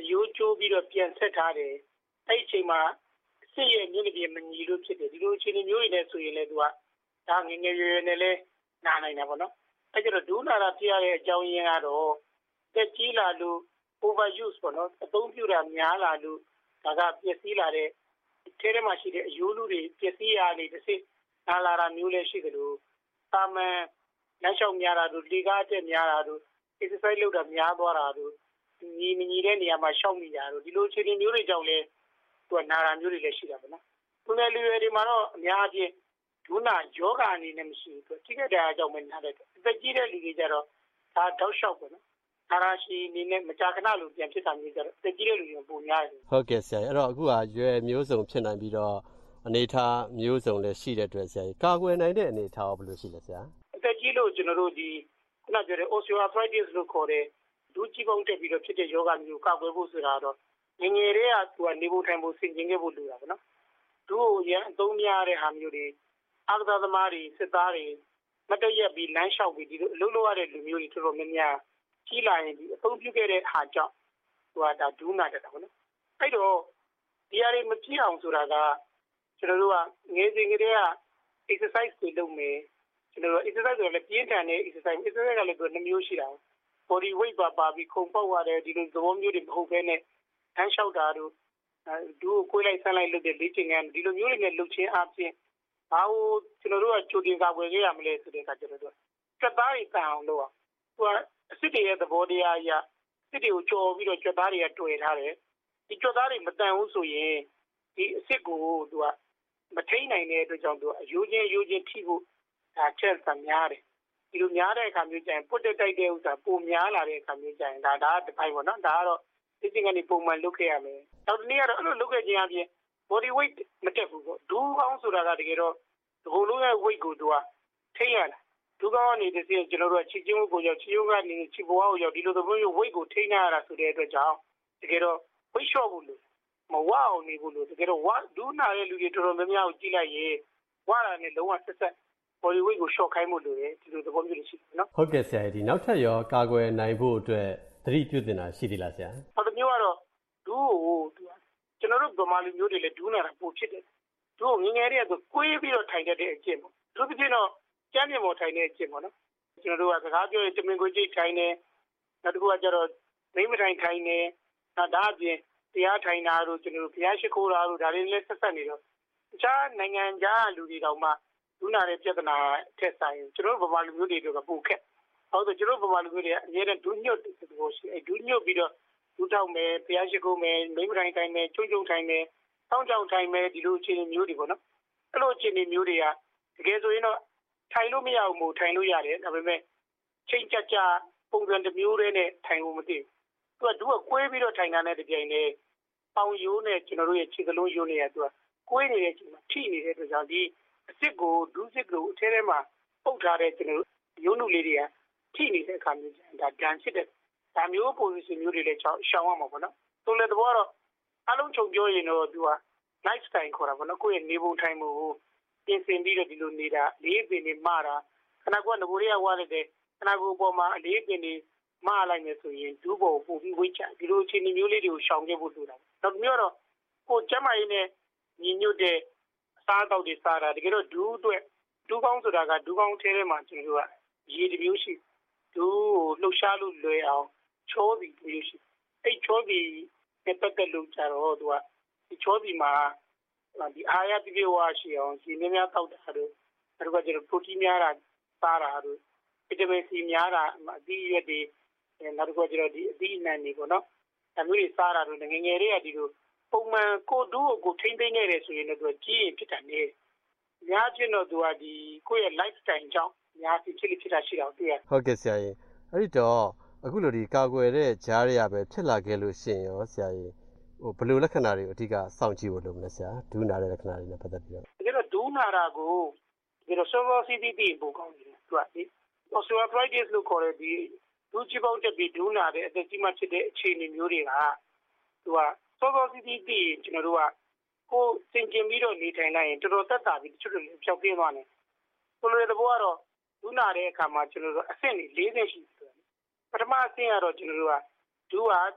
အယိုးကျိုးပြီးတော့ပြန်ဆက်ထားတယ်အဲ့ဒီအချိန်မှာစစ်ရဲ့မျက်နှာပြင်မညီလို့ဖြစ်တယ်ဒီလိုအခြေအနေမျိုးတွေနဲ့ဆိုရင်လည်းသူကဒါငငယ်ရွယ်ရွယ်နဲ့လည်းနာနိုင်တာပေါ့နော်အဲ့ကျတော့ဒူးနာတာဖြစ်ရတဲ့အကြောင်းရင်းကတော့တက်ကြီးလာလို့ overuse ပေါ့နော်အသုံးပြုတာများလာလို့ဒါကပျက်စီးလာတဲ့ထဲထဲမှာရှိတဲ့အယိုးလူတွေပျက်စီးရနေတစ်စိနာလာတာမျိုးလည်းရှိတယ်လို့တာမန်လမ်းလျှောက်များတာတို့လေကားတက်များတာတို့ exercise လုပ်တာများသွားတာတို့ညီမညီတဲ့နေရာမှာရှောက်မိတာတို့ဒီလိုအခြေအနေမျိုးတွေကြောင့်လည်းသူကနာတာမျိုးတွေလည်းရှိတာပေါ့နော်သူနယ်လူတွေဒီမှာတော့အများအပြားဒုနာယောဂအနေနဲ့မရှိဘူးသူထိခိုက်တဲ့အကြောင်းပဲနားတယ်အသက်ကြီးတဲ့လူတွေကြတော့ဒါတောက်လျှောက်ပေါ့နော်နာရာရှိအနေနဲ့မကြာခဏလို့ပြန်ဖြစ်တာမျိုးကြတော့အသက်ကြီးတဲ့လူတွေပုံများတယ်ဟုတ်ကဲ့ဆရာအဲ့တော့အခုကရွယ်မျိုးစုံဖြစ်နိုင်ပြီးတော့အနေထားမျိုးစုံလည်းရှိတဲ့အတွက်ဆရာကြီးကာကွယ်နိုင်တဲ့အနေထားရောဘယ်လိုရှိလဲဆရာအသက်ကြီးလို့ကျွန်တော်တို့ဒီခုနပြောတဲ့ osteoarthritis လို့ခေါ်တဲ့ဒူးကြီးပေါင်းတက်ပြီးတော့ဖြစ်တဲ့ယောဂမျိုးကာကွယ်ဖို့ဆိုတာတော့ငငယ်တွေကသူကနေဖို့ထိုင်ဖို့ဆင်ကျင်ခဲ့ဖို့လိုတာပေါ့နော်ဒူးကိုရန်အသုံးများတဲ့ဟာမျိုးတွေအာကစားသမားတွေစစ်သားတွေမတရက်ပြီးလမ်းလျှောက်ပြီးဒီလိုအလုပ်လုပ်ရတဲ့လူမျိုးတွေတော်တော်များများကြီးလာရင်ဒီအသုံးပြုခဲ့တဲ့ဟာကြောင့်သူကဒါဒူးနာတက်တာပေါ့နော်အဲ့တော့ဒီအရေးမဖြစ်အောင်ဆိုတာကကျွန်တော်တို့ကငယ်စဉ်ကတည်းက exercise တွေလုပ်မယ်ကျွန်တော်တို့ exercise တွေလည်းပြင်းထန်တဲ့ exercise exercise ကလည်းသူနှမျိုးရှိတာ body weight ပါပါပြီးခုန်ပေါက်ရတယ်ဒီလိုသဘောမျိုးတွေမဟုတ်ဘဲနဲ့ထမ်းလျှောက်တာတို့ဒူးကိုကိုယ်လိုက်ဆန်းလိုက်လုပ်တဲ့လေ့ကျင့်ခန်းဒီလိုမျိုးတွေနဲ့လုပ်ခြင်းအပြင်ဘာလို့ကျွန်တော်တို့ကကြိုတင်ကာကွယ်ခဲ့ရမလဲဆိုတဲ့အခါကျတော့ကြက်သားတွေတန်အောင်လုပ်အောင်သူကအစ်စ်တွေရဲ့သဘောတရားအရစစ်တွေကိုကြော်ပြီးတော့ကြက်သားတွေကတွေ့ထားတယ်ဒီကြက်သားတွေမတန်ဘူးဆိုရင်ဒီအစ်စ်ကိုသူကမထိန်နိုင်တဲ့အတွက်ကြောင့်သူအယိုးချင်းယိုးချင်းထိဖို့ဒါချက်ဆံများတယ်ဒီလိုများတဲ့အခါမျိုးကျရင်ပုတ်တက်တိုက်တဲ့ဥစ္စာပုံများလာတဲ့အခါမျိုးကျရင်ဒါဒါတစ်ပိုင်းပေါ့နော်ဒါကတော့ဒီသင်္ကနေပုံမှန်လုပ်ခဲ့ရမယ်နောက်တစ်နေ့ကတော့အဲ့လိုလုပ်ခဲ့ခြင်းအပြင် body weight မတက်ဘူးပေါ့ဒူးကောင်းဆိုတာကတကယ်တော့ဒီလိုလုံးရဲ့ weight ကိုသူကထိရတာဒူးကောင်းနေတဲ့စီကျွန်တော်တို့ကချီချင်းကိုရောက်ချီယုံကနေချီဘွားကိုရောက်ဒီလိုသဘောမျိုး weight ကိုထိနေရတာဆိုတဲ့အတွက်ကြောင့်တကယ်တော့ weight short ဘူးလို့မဝအောင်နေဘူးလို့တကယ်တော့ဝဒူးနာတဲ့လူတွေတော်တော်များများကိုကြည့်လိုက်ရင်ဝတာနဲ့လုံးဝဆက်ဆက် body weight ကို short ခိုင်းမှုလို့ရဒီလိုသဘောမျိုးတွေရှိတယ်နော်ဟုတ်ကဲ့ဆရာဒီနောက်ထပ်ရောကာကွယ်နိုင်ဖို့အတွက်သတိပြုတင်တာရှိသေးလားဆရာဟုတ်တယ်မျိုးကတော့ဒူးကိုကျွန်တော်တို့ဗမာလူမျိုးတွေလည်းဒူးနာတာပိုဖြစ်တယ်ဒူးကိုငငယ်တွေကဆိုကိုေးပြီးတော့ထိုင်တတ်တဲ့အကျင့်ပေါ့သူပြင်းတော့ကျမ်းမြေပေါ်ထိုင်တဲ့အကျင့်ပေါ့နော်ကျွန်တော်တို့ကစကားပြောရင်တမင်ကိုကြိတ်ထိုင်နေနောက်တစ်ခုကကျတော့မိမထိုင်ထိုင်နေနောက်ဒါအပြင်တရားထိုင်တာတို့ကျွန်တော်တို့ဘုရားရှိခိုးတာတို့ဒါတွေလည်းဆက်ဆက်နေတော့တခြားနိုင်ငံခြားလူတွေတောင်မှဒူးနာတဲ့ပြဿနာထက်ဆိုင်ကျွန်တော်တို့ဗမာလူမျိုးတွေကပိုခက်ဟုတ်တယ်ကျွန်တော်တို့ဗမာလူမျိုးတွေအများနဲ့ဒူးညွတ်တဲ့သဘောရှိအဲဒူးညွတ်ပြီးတော့ဒူးထောက်မယ်ဘုရားရှိခိုးမယ်မိမထိုင်ထိုင်မယ်ချုံချုံထိုင်မယ်တောင်းကြောင်ထိုင်မယ်ဒီလိုအခြေအနေမျိုးတွေပေါ့နော်အဲ့လိုအခြေအနေမျိုးတွေကတကယ်ဆိုရင်တော့ထိုင်လို့မရဘူးမို့ထိုင်လို့ရတယ်ဒါပေမဲ့ချိန်ကြကြပုံစံတစ်မျိုးတည်းနဲ့ထိုင်ဖို့မသိဘူးသူကဒူးကကွေးပြီးတော့ထိုင်တာနဲ့တပြိုင်တည်းပေါင်ရိုးနဲ့ကျွန်တော်တို့ရဲ့ခြေကလုံးရိုးနေရသူကကွေးနေတဲ့အချိန်မှာထိနေတဲ့အတွက်ကြောင့်ဒီအစ်စ်ကိုဒူးစစ်ကိုအထဲထဲမှာပုတ်ထားတဲ့ကျွန်တော်တို့ရိုးနုလေးတွေကထိနေတဲ့အခါမျိုးဒါဒဏ်ဖြစ်တဲ့ဒါမျိုး position မျိုးတွေလည်းရှောင်ရမှာပေါ့နော်ဆိုလည်းတော့အလုံးချုံပြောရင်တော့သူက lifestyle ခေါ်တာပေါ့နော်ကိုယ့်ရဲ့နေပုံထိုင်မှုကိုပြင်ဆင်ပြီးတော့ဒီလိုနေတာလေးပင်နေမှားတာခဏကငကိုတွေကဝါရတဲ့ခဏကိုပေါ်မှာအလေးပင်နေမှားလိုက်နေဆိုရင်ဒူးပေါ်ပို့ပြီးဝိတ်ချဒီလိုအခြေအနေမျိုးလေးတွေကိုရှောင်ခဲ့ဖို့လိုတာနောက်မျိုးတော့ကိုကျမ်းမာရေးနဲ့ညီညွတ်တဲ့အစားအသောက်တွေစားတာတကယ်တော့ဒူးအတွက်ဒူးကောင်းဆိုတာကဒူးကောင်းထဲထဲမှာကျွန်တော်တို့ကရေတစ်မျိုးရှိဒူးကိုလှုပ်ရှားလို့လွယ်အောင်ချောစီတစ်မျိုးရှိအဲ့ချောစီနဲ့ပတ်သက်လို့ကြတော့သူကဒီချောစီမှာဒီအားရပြည့်ဝရှိအောင်ဒီများများတောက်တာတို့အဲ့ဒါကကျတော့ protein များတာစားတာတို့ vitamin C များတာအသီးရွက်တွေနောက်တစ်ခုကျတော့ဒီအသီးအနှံတွေပေါ့နော်ဒါမျိုးတွေစားတာတို့ငငယ်တွေကဒီလိုပုံမှန်ကိုဒူးကိုထိမ့်သိမ့်နေတယ်ဆိုရင်တော့သူကကြီးရင်ဖြစ်တာနေများချင်းတော့သူကဒီကိုယ့်ရဲ့ lifestyle ကြောင့်များဖြစ်ဖြစ်ဖြစ်တာရှိတာတွေ့ရဟုတ်ကဲ့ဆရာကြီးအဲ့ဒီတော့အခုလိုဒီကာကွယ်တဲ့ကြားရရပဲဖြစ်လာခဲ့လို့ရှိရင်ရောဆရာကြီးဟိုဘယ်လိုလက္ခဏာတွေအဓိကစောင့်ကြည့်ဖို့လုပ်မလဲဆရာဒူးနာတဲ့လက္ခဏာတွေနဲ့ပတ်သက်ပြီးတော့တကယ်တော့ဒူးနာတာကိုဒီလို server C D P ပို့ကောင်းတယ်သူကဒီ osteoarthritis လို့ခေါ်တဲ့ဒီဒူးချပေါင်းတက်ပြီးဒူးနာတဲ့အသက်ကြီးမှဖြစ်တဲ့အခြေအနေမျိုးတွေကသူက server C D P ကျွန်တော်တို့ကကိုစင်ကျင်ပြီးတော့နေထိုင်လိုက်ရင်တော်တော်သက်သာပြီးတချို့တွေဖြောက်ပြင်းသွားတယ်ဆိုလိုတဲ့သဘောကတော့ဒူးနာတဲ့အခါမှာကျွန်တော်တို့အဆင့်လေး၄ဆင့်ရှိတယ်ပထမအဆင့်ကတော့ကျွန်တော်တို့ကဒူးက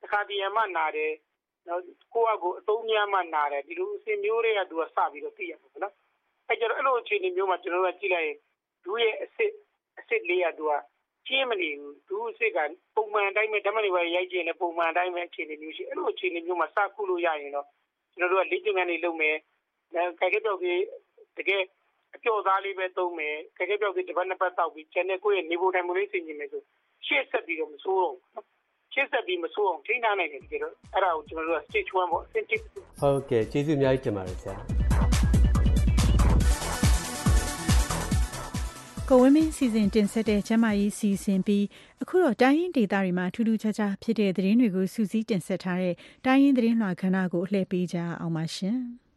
တခါတည်းမှနာတယ်နော်ကိုယ့်အကိုအသုံးများမှနာတယ်ဒီလိုအစဉ်မျိုးတွေကသူကစပြီးတော့သိရမှာပေါ့နော်အဲကျတော့အဲ့လိုအခြေအနေမျိုးမှာကျွန်တော်တို့ကကြည့်လိုက်ရင်ဒူးရဲ့အစ်စ်အစ်စ်လေးကသူကကျင်းမနေဘူးဒူးအစ်စ်ကပုံမှန်အတိုင်းပဲဓမ္မတွေပဲရိုက်ကျင်နေပုံမှန်အတိုင်းပဲအခြေအနေမျိုးရှိအဲ့လိုအခြေအနေမျိုးမှာစခုလို့ရရင်တော့ကျွန်တော်တို့ကလေ့ကျင့်ခန်းတွေလုပ်မယ်ကြိုက်ကြပြောက်ကြီးတကယ်အကျော်သားလေးပဲသုံးမယ်ကြိုက်ကြပြောက်ကြီးတစ်ပတ်နှစ်ပတ်တောက်ပြီးကျန်တဲ့ကိုယ့်ရဲ့နေဖို့တိုင်းမလေးဆင်ကျင်မယ်ဆိုရှေ့ဆက်ပြီးတော့မဆိုးတော့ဘူးရှေ့ဆက်ပြီးမဆိုးအောင်ထိန်းထားနိုင်တယ်တကယ်တော့အဲ့ဒါကိုကျွန်တော်တို့က stage one ပေါ့ stage ဟုတ်ကဲ့ကျေးဇူးအများကြီးတင်ပါတယ်ဆရာကိုဝင်းမင်းစီစဉ်တင်ဆက်တဲ့ကျမကြီးစီစဉ်ပြီးအခုတော့တိုင်းရင်းဒေသတွေမှာထူးထူးခြားခြားဖြစ်တဲ့သတင်းတွေကိုစူးစီးတင်ဆက်ထားတဲ့တိုင်းရင်းသတင်းလွှာခဏကိုအလှည့်ပေးကြအောင်ပါရှင်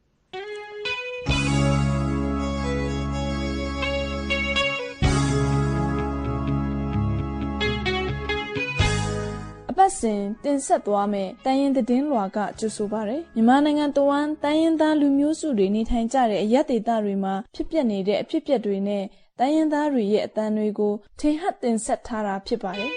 ပတ်စဉ်တင်ဆက်သွားမယ်တိုင်းရင်းသတင်းလွှာကကြိုဆိုပါရယ်မြန်မာနိုင်ငံတဝန်းတိုင်းရင်းသားလူမျိုးစုတွေနေထိုင်ကြတဲ့အရပ်ဒေသတွေမှာဖြစ်ပျက်နေတဲ့အဖြစ်အပျက်တွေနဲ့တိုင်းရင်းသားတွေရဲ့အသံတွေကိုထင်ဟပ်တင်ဆက်ထားတာဖြစ်ပါတယ်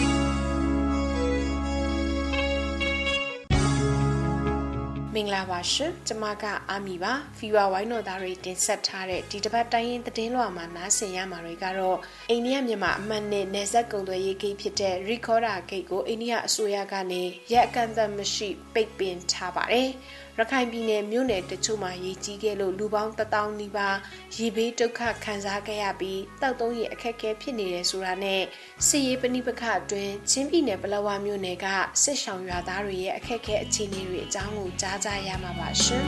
မင်္ဂလာပါရှင်ကျမကအာမီပါဖီဝါဝိုင်းတော်သားတွေတင်ဆက်ထားတဲ့ဒီတစ်ပတ်တိုင်းရင်းသတင်းလွှာမှာနားဆင်ရမှာတွေကတော့အိန္ဒိယမြန်မာအမှတ်နဲ့နယ်စပ်ကုန်သွယ်ရေးဂိတ်ဖြစ်တဲ့ Recorder Gate ကိုအိန္ဒိယအစိုးရကနေရက်အကန့်အသတ်မရှိပိတ်ပင်ထားပါတယ်ရခိုင်ပြည်နယ်မြို့နယ်တချို့မှာရေကြီးခဲ့လို့လူပေါင်းတစ်သောင်းနီးပါးရေဘေးဒုက္ခခံစားခဲ့ရပြီးတောက်သုံးရေအခက်အခဲဖြစ်နေတယ်ဆိုတာနဲ့စစ်ရေးပဋိပက္ခအတွင်းချင်းပြည်နယ်ပလောဝမြို့နယ်ကစစ်ရှောင်ရွာသားတွေရဲ့အခက်အခဲအခြေအနေတွေအကြောင်းကိုကြားကြရမှာပါရှင်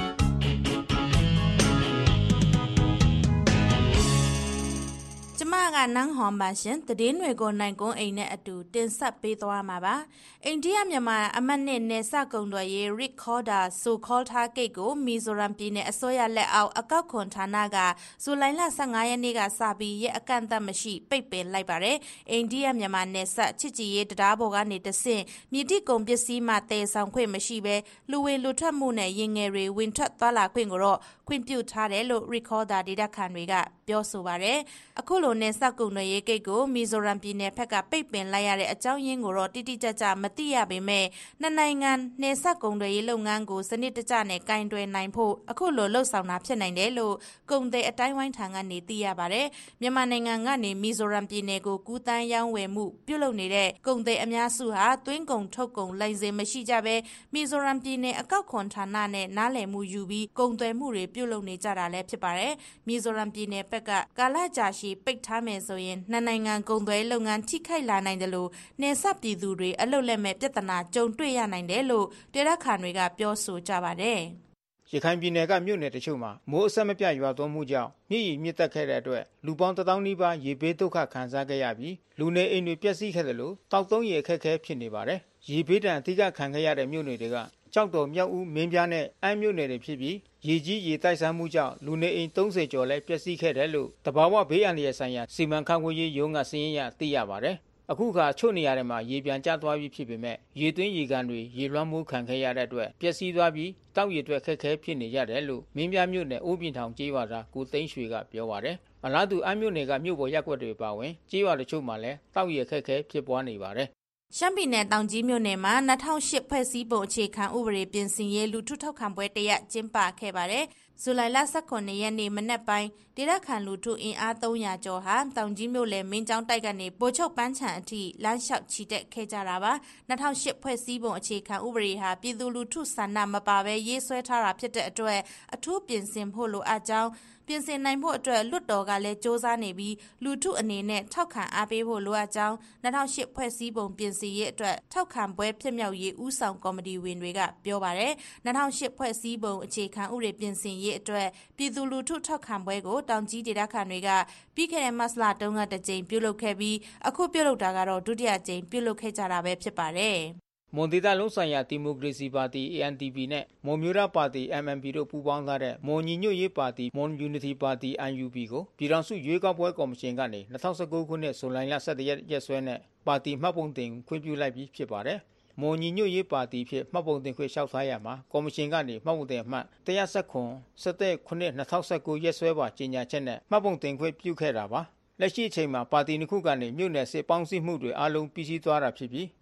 ကျမကနန်းဟွန်ပါရှင်တည်င်းတွေကိုနိုင်ကုန်းအိမ်နဲ့အတူတင်ဆက်ပေးသွားမှာပါအိန္ဒိယမြန်မာအမတ်နဲ့နယ်စပ်ကုံတော်ရေး Recorder ဆိုခေါ်ထားကိတ်ကိုမီဇိုရမ်ပြည်နယ်အစိုးရလက်အောက်အကောက်ခွန်ဌာနကဇူလိုင်လဆယ့်ငါးရက်နေ့ကစပြီးရက်အကန့်အသတ်မရှိပိတ်ပင်လိုက်ပါတယ်အိန္ဒိယမြန်မာနယ်စပ်ချစ်ကြည်ရေးတရားပေါ်ကနေတဆင့်မြေတိကုန်ပစ္စည်းမှတည်ဆောင်ခွင့်မရှိဘဲလူဝင်လူထွက်မှုနဲ့ရင်ငယ်တွေဝင်ထွက်သွားလာခွင့်ကိုတော့ခွင့်ပြုထားတယ်လို့ Recorder ဒေတာခန်တွေကပြောဆိုပါတယ်အခုလိုနယ်စပ်ကုံတော်ရေးကိတ်ကိုမီဇိုရမ်ပြည်နယ်ဘက်ကပိတ်ပင်လိုက်ရတဲ့အကြောင်းရင်းကိုတော့တိတိကျကျမသိရပေမဲ့နှစ်နိုင်ငံနယ်စပ်ကုံတွေရေးလုပ်ငန်းကိုစနစ်တကျနဲ့ကင်တွယ်နိုင်ဖို့အခုလိုလှုပ်ဆောင်တာဖြစ်နိုင်တယ်လို့ကုံတဲ့အတိုင်းဝိုင်းထံကနေသိရပါတယ်။မြန်မာနိုင်ငံကနေမီဇိုရမ်ပြည်နယ်ကိုကူးတန်းရောင်းဝယ်မှုပြုလုပ်နေတဲ့ကုံတဲ့အများစုဟာသွင်းကုန်ထုတ်ကုန်လိုင်စင်မရှိကြဘဲမီဇိုရမ်ပြည်နယ်အကောက်ခွန်ဌာနနဲ့နားလည်မှုယူပြီးကုံသွယ်မှုတွေပြုလုပ်နေကြတာလည်းဖြစ်ပါတယ်။မီဇိုရမ်ပြည်နယ်ဘက်ကကာလကြာရှည်ပိတ်ထားမယ်ဆိုရင်နှစ်နိုင်ငံကုံသွယ်လုပ်ငန်းထိခိုက်လာနိုင်တယ်လို့နယ်စပ်ပြည်သူတွေအလုတ်လက်မဲ့ပြဿနာကြုံတွေ့ရနိုင်တယ်လို့ဒေတာခန်တွေကပြောဆိုကြပါတယ်ရခိုင်ပြည်နယ်ကမြို့နယ်တချို့မှာမိုးအဆက်မပြတ်ရွာသွန်းမှုကြောင့်မြစ်ရီမြစ်တက်ခဲ့တဲ့အတွက်လူပေါင်းတစ်သောင်းနီးပါးရေဘေးဒုက္ခခံစားခဲ့ရပြီးလူနေအိမ်တွေပျက်စီးခဲ့တယ်လို့တောက်သုံးရေအခက်အခဲဖြစ်နေပါတယ်။ရေဘေးဒဏ်အဓိကခံခဲ့ရတဲ့မြို့နယ်တွေကကြောက်တော်မြောက်ဦးမင်းပြားနဲ့အမ်းမြို့နယ်တွေဖြစ်ပြီးရေကြီးရေတိုက်စားမှုကြောင့်လူနေအိမ်သုံးဆယ်ကျော်လည်းပျက်စီးခဲ့တယ်လို့တဘာဝဘေးအန္တရာယ်ဆိုင်ရာစီမံခန့်ခွဲရေးရုံးကစည်ရင်းရသိရပါတယ်။အခုခါချို့နေရာတွေမှာရေပြန်ကျသွားပြီးဖြစ်ပေမဲ့ရေသွင်းရေကန်တွေရေလွှမ်းမိုးခံခဲ့ရတဲ့အတွက်ပျက်စီးသွားပြီးတောက်ရေအတွက်ခက်ခဲဖြစ်နေရတယ်လို့မင်းပြမြို့နယ်အိုးပြင်ထောင်ကျေးရွာသားကိုသိန်းရွှေကပြောပါတယ်။အလားတူအမြို့နယ်ကမြို့ပေါ်ရပ်ကွက်တွေပါဝင်ကျေးရွာတချို့မှာလည်းတောက်ရေခက်ခဲဖြစ်ပွားနေပါတယ်။ရှမ်းပြည်နယ်တောင်ကြီးမြို့နယ်မှာ၂၀၀၈ဖွဲ့စည်းပုံအခြေခံဥပဒေပြင်ဆင်ရေးလူထုထောက်ခံပွဲတရက်ကျင်းပခဲ့ပါတယ်။ဇူလိုင်လ၁၉ရက်နေ့မနက်ပိုင်းဒေသခံလူထုအင်အားသုံးရာကျော်ဟာတောင်ကြီးမြို့နယ်မင်းကျောင်းတိုက်ကနေဗိုလ်ချုပ်ပန်းချံအထိလမ်းလျှောက်ချီတက်ခဲ့ကြတာပါ။၂၀၀၈ဖွဲ့စည်းပုံအခြေခံဥပဒေဟာပြည်သူလူထုဆန္ဒမပါဘဲရေးဆွဲထားတာဖြစ်တဲ့အတွက်အထူးပြင်ဆင်ဖို့လိုအပ်ကြောင်းပြင်ဆင်နိုင်ဖို့အတွက်လွှတ်တော်ကလည်းစ조사နေပြီးလူထုအနေနဲ့ထောက်ခံအားပေးဖို့လိုအပ်ကြောင်း၂၀၀၈ဖွဲ့စည်းပုံပြင်ဆင်ရေးအတွက်ထောက်ခံပွဲဖြစ်မြောက်ရေးဦးဆောင်ကော်မတီဝင်တွေကပြောပါတယ်၂၀၀၈ဖွဲ့စည်းပုံအခြေခံဥပဒေပြင်ဆင်ရေးအတွက်ပြည်သူလူထုထောက်ခံပွဲကိုတောင်ကြီးဒေသခံတွေကပြီးခဲ့တဲ့မတ်လတုန်းကတစ်ကြိမ်ပြုလုပ်ခဲ့ပြီးအခုပြုလုပ်တာကတော့ဒုတိယကြိမ်ပြုလုပ်ခဲ့ကြတာပဲဖြစ်ပါတယ်မွန်ဒေသလုံးဆိုင်ရာဒီမိုကရေစီပါတီ A N D P နဲ့မွန်မျိုးသားပါတီ M M P တို့ပူးပေါင်းထားတဲ့မွန်ညီညွတ်ရေးပါတီ Mon Unity ပါတီ M U P ကိုပြည်ထောင်စုရွေးကောက်ပွဲကော်မရှင်ကနေ၂၀၁၉ခုနှစ်ဇူလိုင်လ၁၁ရက်ရက်စွဲနဲ့ပါတီမှတ်ပုံတင်ခွင့်ပြုလိုက်ပြီးဖြစ်ပါတယ်။မွန်ညီညွတ်ရေးပါတီဖြစ်မှတ်ပုံတင်ခွင့်လျှောက်ထားရမှာကော်မရှင်ကနေမှတ်ပုံတင်အမှတ်၁၁၇ စက်တင်ဘာခုနှစ်၂၀၁၉ရက်စွဲပါကြေညာချက်နဲ့မှတ်ပုံတင်ခွင့်ပြုခဲ့တာပါ။လက်ရှိအချိန်မှာပါတီနှစ်ခုကနေမြို့နယ်စစ်ပေါင်းစည်းမှုတွေအားလုံးပြီးစီးသွားတာဖြစ်ပြီး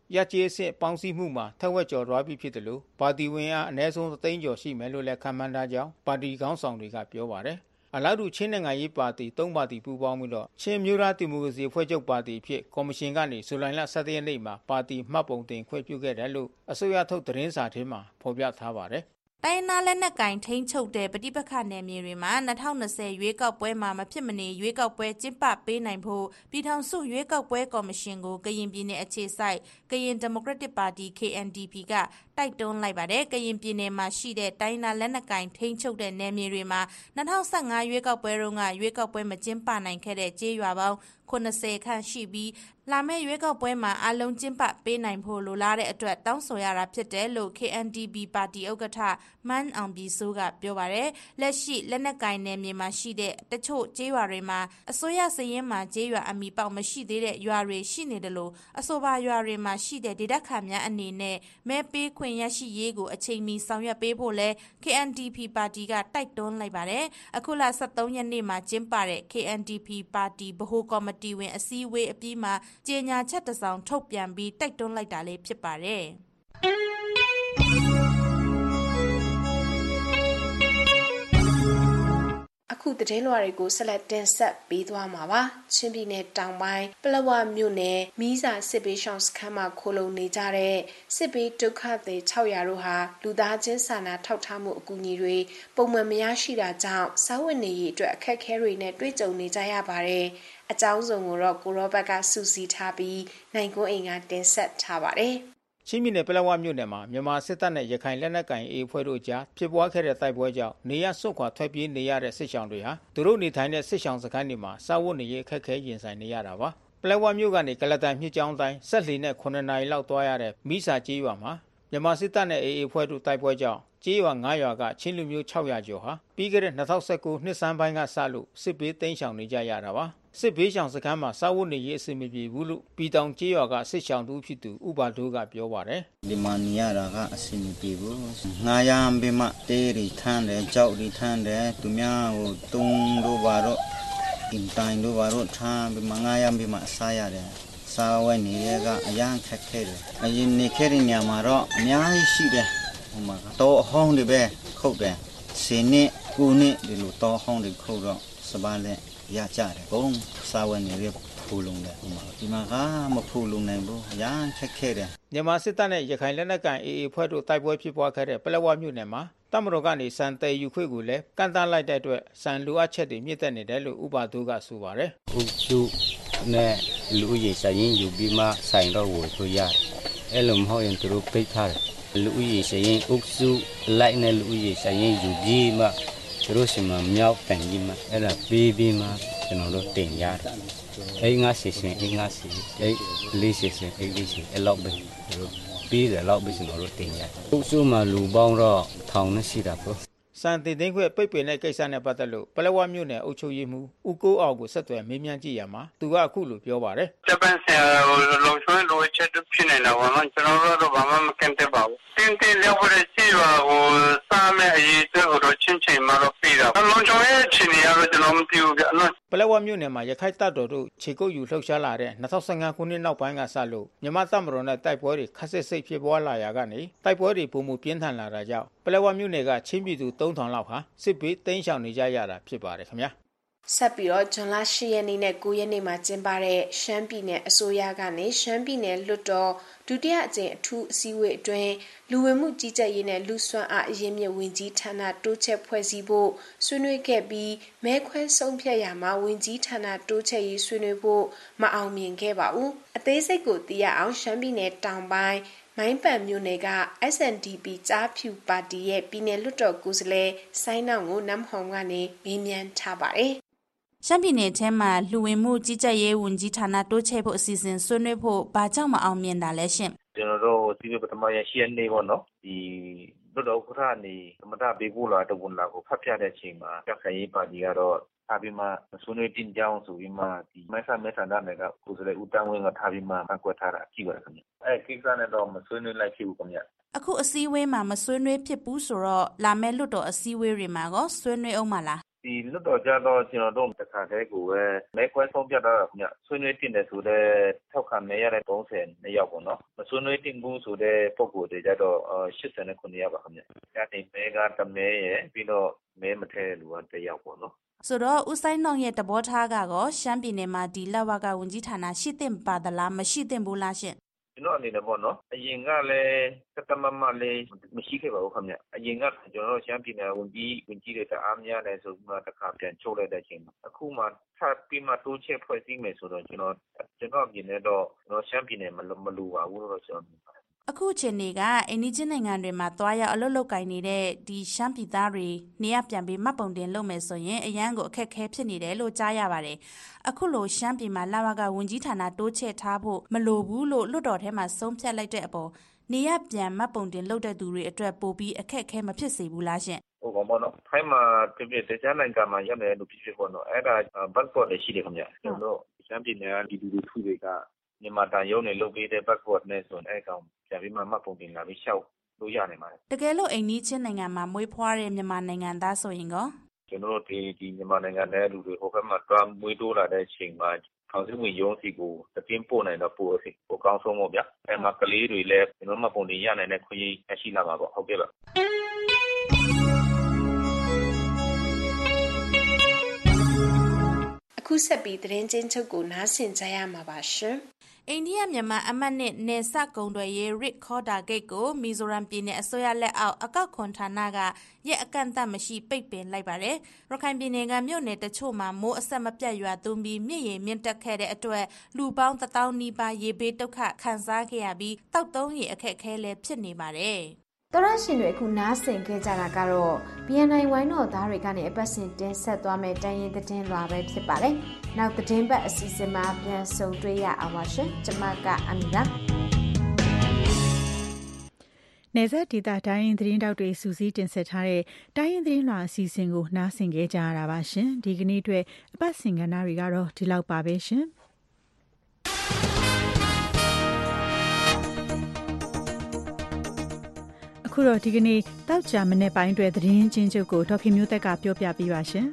ရကြေးစစ်ပေါင်းစည်းမှုမှာထက်ဝက်ကျော်သွားပြီဖြစ်တယ်လို့ပါတီဝင်အားအနည်းဆုံးသိန်းကျော်ရှိမယ်လို့လည်းခန့်မှန်းထားကြောင်းပါတီခေါင်းဆောင်တွေကပြောပါတယ်အလားတူချင်းနိုင်ငံရေးပါတီသုံးပါတီပူးပေါင်းပြီးတော့ချင်းမျိုးသားဒီမိုကရေစီအဖွဲ့ချုပ်ပါတီဖြစ်ကော်မရှင်ကနေဇူလိုင်လဆယ့်တစ်ရက်နေ့မှာပါတီမှတ်ပုံတင်ခွင့်ပြုခဲ့တယ်လို့အစိုးရထုတ်သတင်းစာထဲမှာဖော်ပြထားပါတယ်တိုင်းနာလက်နက်ကင်ထိန်းချုပ်တဲ့ပဋိပက္ခနယ်မြေတွေမှာ၂၀၂၀ရွေးကောက်ပွဲမှာမဖြစ်မနေရွေးကောက်ပွဲကျင်းပပေးနိုင်ဖို့ပြည်ထောင်စုရွေးကောက်ပွဲကော်မရှင်ကိုကရင်ပြည်နယ်အခြေစိုက်ကရင်ဒီမိုကရက်တစ်ပါတီ K N D P ကတိုက်တွန်းလိုက်ပါတယ်။ကရင်ပြည်နယ်မှာရှိတဲ့တိုင်းနာလက်နက်ကင်ထိန်းချုပ်တဲ့နယ်မြေတွေမှာ၂၀၁၅ရွေးကောက်ပွဲတုန်းကရွေးကောက်ပွဲမကျင်းပနိုင်ခဲ့တဲ့ကျေးရွာပေါင်းခုနှစ်ဆယ်ခန့်ရှိပြီးလာမယ့်ရွေးကောက်ပွဲမှာအလုံးကျင်းပပေးနိုင်ဖို့လိုလားတဲ့အတွက်တောင်းဆိုရတာဖြစ်တယ်လို့ K N D P ပါတီဥက္ကဋ္ဌမန်းအောင်ပြည်စိုးကပြောပါတယ်။လက်ရှိလက်နက်ကင်နယ်မြေမှာရှိတဲ့တချို့ကျေးရွာတွေမှာအစိုးရစည်ရင်းမှာကျေးရွာအမီပေါက်မရှိသေးတဲ့ရွာတွေရှိနေတယ်လို့အဆိုပါရွာတွေမှာရှိတဲ့ဒေသခံများအနေနဲ့မဲပေးခွင့်ရရှိရေးကိုအချိန်မီဆောင်ရွက်ပေးဖို့လဲ K N D P ပါတီကတိုက်တွန်းလိုက်ပါတယ်။အခုလဆယ့်သုံးရက်နေ့မှာကျင်းပတဲ့ K N D P ပါတီဗဟိုကော်မတီဝင်အစည်းအဝေးအပြီးမှာကြေညာချက်တစ်စောင်ထုတ်ပြန်ပြီးတိုက်တွန်းလိုက်တာလေးဖြစ်ပါတယ်။အခုသတင်းလွှာတွေကိုဆက်လက်တင်ဆက်ပေးသွားမှာပါချင်းပြည်နယ်တောင်ပိုင်းပလက်ဝမြို့နယ်မီးစာစစ်ပေးရှောင်းစခန်းမှာခိုလုံနေကြတဲ့စစ်ပေးဒုက္ခသည်၆ရာတို့ဟာလူသားချင်းစာနာထောက်ထားမှုအကူအညီတွေပုံမှန်မရရှိတာကြောင့်စားဝတ်နေရေးအတွက်အခက်အခဲတွေနဲ့တွေ့ကြုံနေကြရပါတယ်အကြောင်းစုံကိုတော့ကိုရောဘတ်ကစူးစီးထားပြီးနိုင်ကွန်းအိမ်ကတင်ဆက်ထားပါတယ်ချင်းပြည်နယ်ပလက်ဝမြို့နယ်မှာမြန်မာစစ်တပ်နဲ့ရခိုင်လက်နက်ကိုင်အေးအဖွဲ့တို့ကြားဖြစ်ပွားခဲ့တဲ့တိုက်ပွဲကြောင့်နေရစွန့်ခွာထွက်ပြေးနေရတဲ့စစ်ရှောင်တွေဟာသူတို့နေထိုင်တဲ့စစ်ရှောင်စခန်းတွေမှာစားဝတ်နေရေးအခက်အခဲရင်ဆိုင်နေရတာပါပလက်ဝမြို့ကနေကလတန်မြစ်ကြောင်းတိုင်းဆက်လီနဲ့ခုနှစ်နာရီလောက်သွားရတဲ့မိစာကျေးရွာမှာမြန်မာစစ်တပ်နဲ့အေးအဖွဲ့တို့တိုက်ပွဲကြောင့်ကျေးရွာ၅ရွာကချင်းလူမျိုး၆ရာကျော်ဟာပြီးခဲ့တဲ့၂၀၁၉နှစ်ဆန်းပိုင်းကစလို့စစ်ဘေးတိမ်းရှောင်နေကြရတာပါစစ်ဘေးရှောင်စခန်းမှာစားဝတ်နေရေးအဆင်မပြေဘူးလို့ပြည်တောင်ကျေးရွာကစစ်ရှောင်သူဖြစ်သူဥပါဒိုးကပြောပါတယ်ဒီမှာနေရတာကအဆင်မပြေဘူးငါးရံဘေးမှာတေးရီထမ်းတယ်ကြောက်ရီထမ်းတယ်သူများဟိုတုံးတို့ဘာတော့အင်တိုင်းတို့ဘာတော့ထားဘေးမှာငါးရံဘေးမှာစားရတယ်စားဝတ်နေရေးကအရန်ခက်ခဲတယ်အရင်နေခဲ့တဲ့ညမှာတော့အများကြီးရှိတယ်ဟိုမှာတော့ဟောင်းတွေပဲခုတ်တယ်စင်းနဲ့ကိုနဲ့ဒီလိုတော့ဟောင်းတွေခုတ်တော့စပါးလက်ရကြတယ်ဘုံစားဝတ်နေရေးဖူလုံတယ်ဟိုမှာဒီမှာကမဖူလုံနိုင်ဘူးအရန်ခက်ခဲတယ်မြန်မာစစ်တပ်နဲ့ရခိုင်လက်နက်ကိုင်အေးအဖွဲ့တို့တိုက်ပွဲဖြစ်ပွားခဲ့တဲ့ပလက်ဝမြို့နယ်မှာတမတော်ကနေစံတဲယူခွေကိုလည်းကန့်သတ်လိုက်တဲ့အတွက်စံလိုအပ်ချက်တွေမြင့်တက်နေတယ်လို့ဥပါဒိုးကဆိုပါတယ်ဥစုနဲ့လူကြီးစရင်ယူပြီးမှဆိုင်တော့ဝယ်လို့ရတယ်အဲ့လိုမဟုတ်ရင်သူတို့ပိတ်ထားတယ်လူကြီးစရင်ဥစုလိုက်နဲ့လူကြီးစရင်ယူပြီးမှသူတို့စီမှာမြောက်ပန်ကြီးမှအဲ့ဒါပြီးပြီးမှကျွန်တော်တို့တင်ရတယ်အဲ့ငါစီစဉ်အဲ့ငါစီအဲ့လေးစီစဉ်အဲ့လေးစီအဲ့လောက်ပဲပြီးတယ်လောက်ပဲကျွန်တော်တို့တင်ရတယ်ဥစုမှာလူပေါင်းတော့ထောင်နဲ့ရှိတာပေါ့စံတင်သိန်းခွဲပိတ်ပင်တဲ့ကိစ္စနဲ့ပတ်သက်လို့ပလက်ဝမြို့နယ်အုပ်ချုပ်ရေးမှူးဦးကိုအောင်ကိုဆက်သွယ်မေးမြန်းကြည့်ရမှာသူကအခုလိုပြောပါတယ်ဂျပန်ဆရာလုံချုံလိုချက်ဖြစ်နေတာပါနော်ကျွန်တော်တို့ဘာမှမကန့်တဲ့ပါဘူးတင်းတင်းလောက်ရရှိပါဟိုစားမဲ့အရေးတွေကိုတော့ချင်းချင်းမှတော့ပြီးတာလုံချုံရဲ့အချိန်ကြီးကတော့ကျွန်တော်မသိဘူးဗျနော်ပလက်ဝမြို့နယ်မှာရခိုင်တပ်တော်တို့ခြေကုပ်ယူလှုပ်ရှားလာတဲ့၂၀၁၅ခုနှစ်နောက်ပိုင်းကစလို့မြန်မာတပ်မတော်နဲ့တိုက်ပွဲတွေခက်ဆစ်စိတ်ဖြစ်ပွားလာရာကနေတိုက်ပွဲတွေပုံမှုပြင်းထန်လာတာကြောင့်ပလက်ဝမြို့နယ်ကချင်းပြည်သူသုံးထောင်လောက်ဟာစစ်ဘေးတိမ်းရှောင်နေကြရတာဖြစ်ပါတယ်ခင်ဗျာဆက်ပြီးတော့ဇွန်လ၈ရက်နေ့နဲ့၉ရက်နေ့မှာကျင်းပတဲ့ရှမ်းပြည်နယ်အစိုးရကနေရှမ်းပြည်နယ်လွှတ်တော်ဒုတိယအကြိမ်အထူးအစည်းအဝေးအတွင်းလူဝင်မှုကြီးကြပ်ရေးနဲ့လူစွမ်းအားအရင်းမြစ်ဝင်ကြီးဌာနတိုးချက်ဖွဲ့စည်းဖို့ဆွေးနွေးခဲ့ပြီးမဲခွဲဆုံးဖြတ်ရာမှာဝင်ကြီးဌာနတိုးချက်ရေးဆွေးနွေးဖို့မအောင်မြင်ခဲ့ပါဘူးအသေးစိတ်ကိုသိရအောင်ရှမ်းပြည်နယ်တောင်ပိုင်းမိုင်းပန်မြို့နယ်က S N D P ကြားဖြူပါတီရဲ့ပြည်နယ်လွှတ်တော်ကိုယ်စားလှယ်ဆိုင်းနောင်ကိုနမ်ဟောင်ကနေမေးမြန်းထားပါတယ်ရှမ်းပြည်နယ်ထဲမှာလူဝင်မှုကြီးကြပ်ရေးဝန်ကြီးဌာနတိုးချဲ့ဖို့အစီအစဉ်ဆွေးနွေးဖို့ဘာကြောင့်မအောင်မြင်တာလဲရှင်ကျွန်တော်တို့ဒီပထမရရှိရနေပေါ့နော်ဒီလွှတ်တော်ဥက္ကဋ္ဌနေသမတပေးဖို့လာတော့ဝန်လာကိုဖတ်ပြတဲ့အချိန်မှာကြက်ခိုင်ရေးပါတီကတော့ထားပြီးမှဆွေးနွေးတင်ကြောင်းဆိုပြီးမှဒီမိုက်ဆာမဲဆန္ဒနယ်ကကိုယ်စားလှယ်ဦးတန်းဝင်းကထားပြီးမှအကွက်ထားတာကြည့်ပါခင်ဗျအဲကိစ္စနဲ့တော့မဆွေးနွေးလိုက်ဖြစ်ဘူးခင်ဗျအခုအစည်းအဝေးမှာမဆွေးနွေးဖြစ်ဘူးဆိုတော့လာမယ့်လွှတ်တော်အစည်းအဝေးတွေမှာကောဆွေးနွေးအောင်မလားဒီဒီလွတ်တော်ကြတော့ကျွန်တော်တို့တစ်ခါတည်းကိုပဲမဲခွဲဆုံးဖြတ်တော့ခင်ဗျဆွေးနွေးတင်တယ်ဆိုတဲ့ထောက်ခံမဲရတဲ့သုံးဆယ်နှစ်ယောက်ပေါ့နော်မဆွေးနွေးတင်ဘူးဆိုတဲ့ပုံကိုယ်တွေကြတော့ရှစ်ဆယ်ခုနှစ်ယောက်ပါခင်ဗျအဲဒီမဲကတမဲရဲ့ပြီးတော့မဲမထဲလူကတစ်ယောက်ပေါ့နော်ဆိုတော့ဦးဆိုင်နောင်ရဲ့တဘောထားကတော့ရှမ်းပြည်နယ်မှာဒီလက်ဝကဝန်ကြီးဌာနရှိသင့်ပါသလားမရှိသင့်ဘူးလားရှင်ကျွန်တော်အနေနဲ့ပေါ့နော်အရင်ကလည်းကတမမလေးမရှိခဲ့ပါဘူးခင်ဗျအရင်ကကျွန်တော်ရှမ်းပြည်နယ်ဝန်ကြီးဝန်ကြီးတွေတအားများတယ်ဆိုမှတစ်ခါပြန်ချုပ်လိုက်တဲ့အချိန်မှာအခုမှထပ်ပြီးမှတိုးချဲ့ဖွဲ့စည်းမယ်ဆိုတော့ကျွန်တော်ကျွန်တော်မြင်နေတော့ကျွန်တော်ရှမ်းပြည်နယ်မမလူပါဘူးလို့ကျွန်တော်အခုအချိန်တွေကအိန္ဒိယနိုင်ငံတွေမှာသွားရောက်အလုပ်လုပ်ကိုင်နေတဲ့ဒီရှမ်းပြည်သားတွေနေရပြန်ပြီးမှတ်ပုံတင်လုပ်မယ်ဆိုရင်အရန်ကိုအခက်ခဲဖြစ်နေတယ်လို့ကြားရပါတယ်။အခုလိုရှမ်းပြည်မှာလာဝကဝန်ကြီးဌာနတိုးချဲ့ထားဖို့မလိုဘူးလို့လွှတ်တော်ထဲမှာဆုံးဖြတ်လိုက်တဲ့အပေါ်နေရပြန်မှတ်ပုံတင်လုပ်တဲ့သူတွေအတွက်ပိုပြီးအခက်ခဲမဖြစ်စေဘူးလားရှင်။ဟုတ်ပါဘောနော်။ထိုင်းမှာပြပြတခြားနိုင်ငံမှာရောက်နေတဲ့လူဖြစ်ဖြစ်ပေါ့နော်။အဲ့ဒါဘတ်ပေါ်လည်းရှိတယ်ခင်ဗျ။ကျွန်တော်ရှမ်းပြည်နယ်ကဒီလူတွေထုတွေကမြန်မာတန်ရုံးနဲ့လုပ်ပေးတဲ့ passport နဲ့ဆိုရင်အဲ့ကောင်ပြန်ပြီးမှမှတ်ပုံတင်လာပြီးရှောက်လို့ရနိုင်ပါတယ်တကယ်လို့အိန္ဒိယချင်းနိုင်ငံမှာမွေးဖွားတဲ့မြန်မာနိုင်ငံသားဆိုရင်ကောကျွန်တော်တို့ဒီဒီမြန်မာနိုင်ငံနဲ့လူတွေဟိုဘက်မှာတွားမွေးတိုးလာတဲ့အချိန်မှာထောင်စုဝင်ရုံးစီကိုတပြင်းပို့နိုင်တော့ပို့စီပိုကောင်းဆုံးပေါ့ဗျအဲ့မှာကလေးတွေလည်းကျွန်တော်မှတ်ပုံတင်ရနိုင်တဲ့ခွင့်ရရှိလာမှာပေါ့ဟုတ်ကဲ့ပါအခုဆက်ပြီးသတင်းချင်းချုပ်ကိုနားဆင်ကြရမှာပါရှင်အိန္ဒိယမြန်မာအမတ်နဲ့နယ်စပ်ကုန်သွယ်ရေး Rick Corda Gate ကိုမီဇိုရမ်ပြည်နယ်အစိုးရလက်အောက်အကောက်ခွန်ဌာနကရက်အကန့်အသတ်မရှိပိတ်ပင်လိုက်ပါတယ်။ရခိုင်ပြည်နယ်ကမြို့နယ်တချို့မှာမိုးအဆက်မပြတ်ရွာသွန်းပြီးမြစ်ရေမြင့်တက်ခဲ့တဲ့အတွက်လူပေါင်းတစ်သောင်းနီးပါးရေဘေးဒုက္ခခံစားခဲ့ရပြီးတောက်သုံးရေအခက်အခဲလည်းဖြစ်နေပါတယ်။တော်ရရှင်တွေအခုနားဆင်ခဲ့ကြတာကတော့ ဘီ အန် အိုင် ဝိုင်းတော်သားတွေကနေအပတ်စဉ်တင်ဆက်သွားမယ့်တိုင်းရင်းသတင်းလွှာပဲဖြစ်ပါတယ်။နောက်သတင်းပတ်အစီအစဉ်မှာပြန်ဆုံတွေ့ရအောင်ပါရှင်။ကျွန်မကအမီပါ။နယ်စပ်ဒေသတိုင်းရင်းသတင်းတောက်တွေစူးစီးတင်ဆက်ထားတဲ့တိုင်းရင်းသတင်းလွှာအစီအစဉ်ကိုနားဆင်ခဲ့ကြရတာပါရှင်။ဒီကနေ့အတွက်အပတ်စဉ်ကဏ္ဍတွေကတော့ဒီလောက်ပါပဲရှင်။ခုတော့ဒီကနေ့တောက်ကြမနေ့ပိုင်းအတွက်သတင်းချင်းချုပ်ကိုဒေါက်ခင်မျိုးသက်ကပြောပြပေးပါရှင်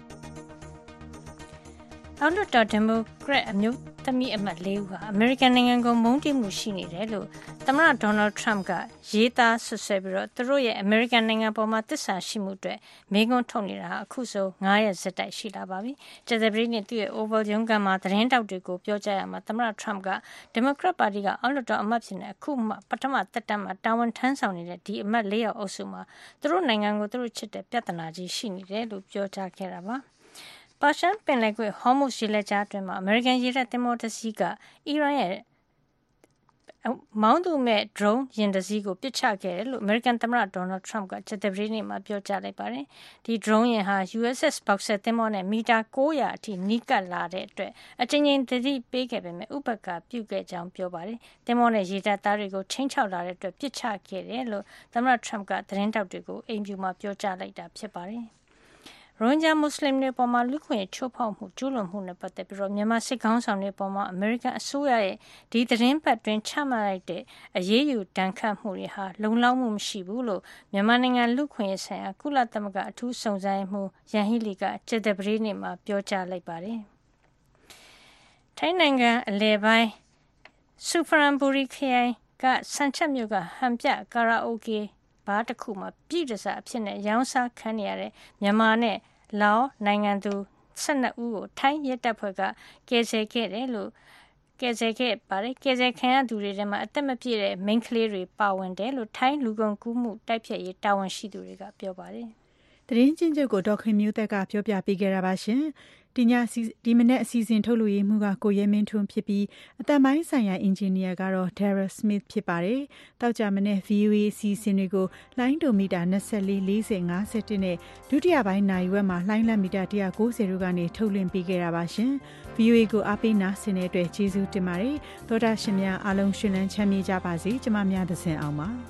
။အောက်လွှတ်တော်ဒီမိုကရက်အမျိုးသမီးအမတ်လေးဦးဟာအမေရိကန်နိုင်ငံကိုမုန်းတီးမှုရှိနေတယ်လို့သမ္မတဒေါ်နယ်ထရမ့်ကရေးသားဆွဆွဲပြီးတော့သူတို့ရဲ့အမေရိကန်နိုင်ငံပေါ်မှာတစ္ဆာရှိမှုအတွက်မေးခွန်းထုတ်နေတာအခုဆိုငါးရက်ဆက်တိုက်ရှိလာပါပြီ။ကျသပတေးနေ့သူ့ရဲ့ Oval ရုံးခန်းမှာသတင်းတောက်တွေကိုပြောကြရမှာသမ္မတထရမ့်ကဒီမိုကရက်ပါတီကအောက်လွှတ်တော်အမတ်ဖြစ်နေအခုမှပထမသက်တမ်းမှာတာဝန်ထမ်းဆောင်နေတဲ့ဒီအမတ်လေးယောက်အုပ်စုမှာသူတို့နိုင်ငံကိုသူတို့ချစ်တဲ့ပြဿနာကြီးရှိနေတယ်လို့ပြောကြားခဲ့တာပါ။ပါရှန်ပင်လယ်ကွေ့ဟော်မုတ်ရေလက်ကြားအတွင်းမှာအမေရိကန်ရေတပ်သင်္ဘောတစ်စီးကအီရန်ရဲ့မောင်းသူမဲ့ drone ယာဉ်တစ်စီးကိုပစ်ချခဲ့တယ်လို့အမေရိကန်သမ္မတဒေါ်နယ်ထရမ့်ကကြာသပတေးနေ့မှာပြောကြားလိုက်ပါတယ်။ဒီ drone ယာဉ်ဟာ ယူ အက်စ် အက်စ် Boxer သင်္ဘောနဲ့မီတာ၉၀၀အထိနီးကပ်လာတဲ့အတွက်အကြိမ်ကြိမ်သတိပေးခဲ့ပေမဲ့ဥပက္ခပြုခဲ့ကြောင်းပြောပါတယ်။သင်္ဘောနဲ့ရေတပ်သားတွေကိုချိန်ချောက်လာတဲ့အတွက်ပစ်ချခဲ့တယ်လို့သမ္မတထရမ့်ကသတင်းတောက်တွေကိုအိမ်ဖြူမှာပြောကြားလိုက်တာဖြစ်ပါတယ်။ရိုဟင်ဂျာမွတ်စလင်တွေပေါ်မှာလူခွင့်ချိုးဖောက်မှုကျူးလွန်မှုနဲ့ပတ်သက်ပြီးတော့မြန်မာစစ်ကောင်ဆောင်တွေပေါ်မှာအမေရိကန်အစိုးရရဲ့ဒီသတင်းပတ်တွင်ချမှတ်လိုက်တဲ့အရေးယူတန်ခတ်မှုတွေဟာလုံလောက်မှုမရှိဘူးလို့မြန်မာနိုင်ငံလူခွင့်ဆိုင်ရာကုလသမဂ္ဂအထူးစုံစမ်းမှုယန်ဟီလီကကျေတပရီနေ့မှာပြောကြားလိုက်ပါတယ်။ထိုင်းနိုင်ငံအလယ်ပိုင်းစူဖရန်ဘူရီခရိုင်ကစန်ချက်မြို့ကဟန်ပြကာရာအိုကေဘားတစ်ခုမှာပြည်တစားအဖြစ်နဲ့ရောင်းစားခံနေရတဲ့မြန်မာနဲ့လာအိုနိုင်ငံသူ၁၂ဦးကိုထိုင်းရဲတပ်ဖွဲ့ကကယ်ဆယ်ခဲ့တယ်လို့ကယ်ဆယ်ခဲ့ပါတယ်ကယ်ဆယ်ခံရသူတွေထဲမှာအသက်မပြည့်တဲ့မိန်းကလေးတွေပါဝင်တယ်လို့ထိုင်းလူကုန်ကူးမှုတိုက်ဖျက်ရေးတာဝန်ရှိသူတွေကပြောပါတယ်။သတင်းချင်းချုပ်ကိုဒေါက်ခင်မျိုးသက်ကပြောပြပေးခဲ့တာပါရှင်။ဒီညဒီမနေ့အစီအစဉ်ထုတ်လွှင့်ရေးမှုကကိုရဲမင်းထွန်းဖြစ်ပြီးအတန်ပိုင်းဆိုင်ရာအင်ဂျင်နီယာကတော့ Dara Smith ဖြစ်ပါတယ်။တောက်ကြမနေ့ ဗီအိုအေ အစီအစဉ်တွေကိုလိုင်းဒိုမီတာ၂၄ ၄၀ ၅၁နဲ့ဒုတိယပိုင်းနိုင်ဝက်မှာလိုင်းလက်မီတာ၁၉၀တို့ကနေထုတ်လွှင့်ပေးခဲ့တာပါရှင်။ ဗီအိုအေကိုအားပေးနားဆင်တဲ့အတွက်ကျေးဇူးတင်ပါတယ်။သောတာရှင်များအားလုံးရှင်လန်းချမ်းမြေ့ကြပါစေ။ကျမများသစဉ်အောင်ပါ။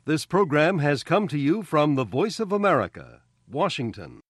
This program has come to you from the Voice of America, Washington.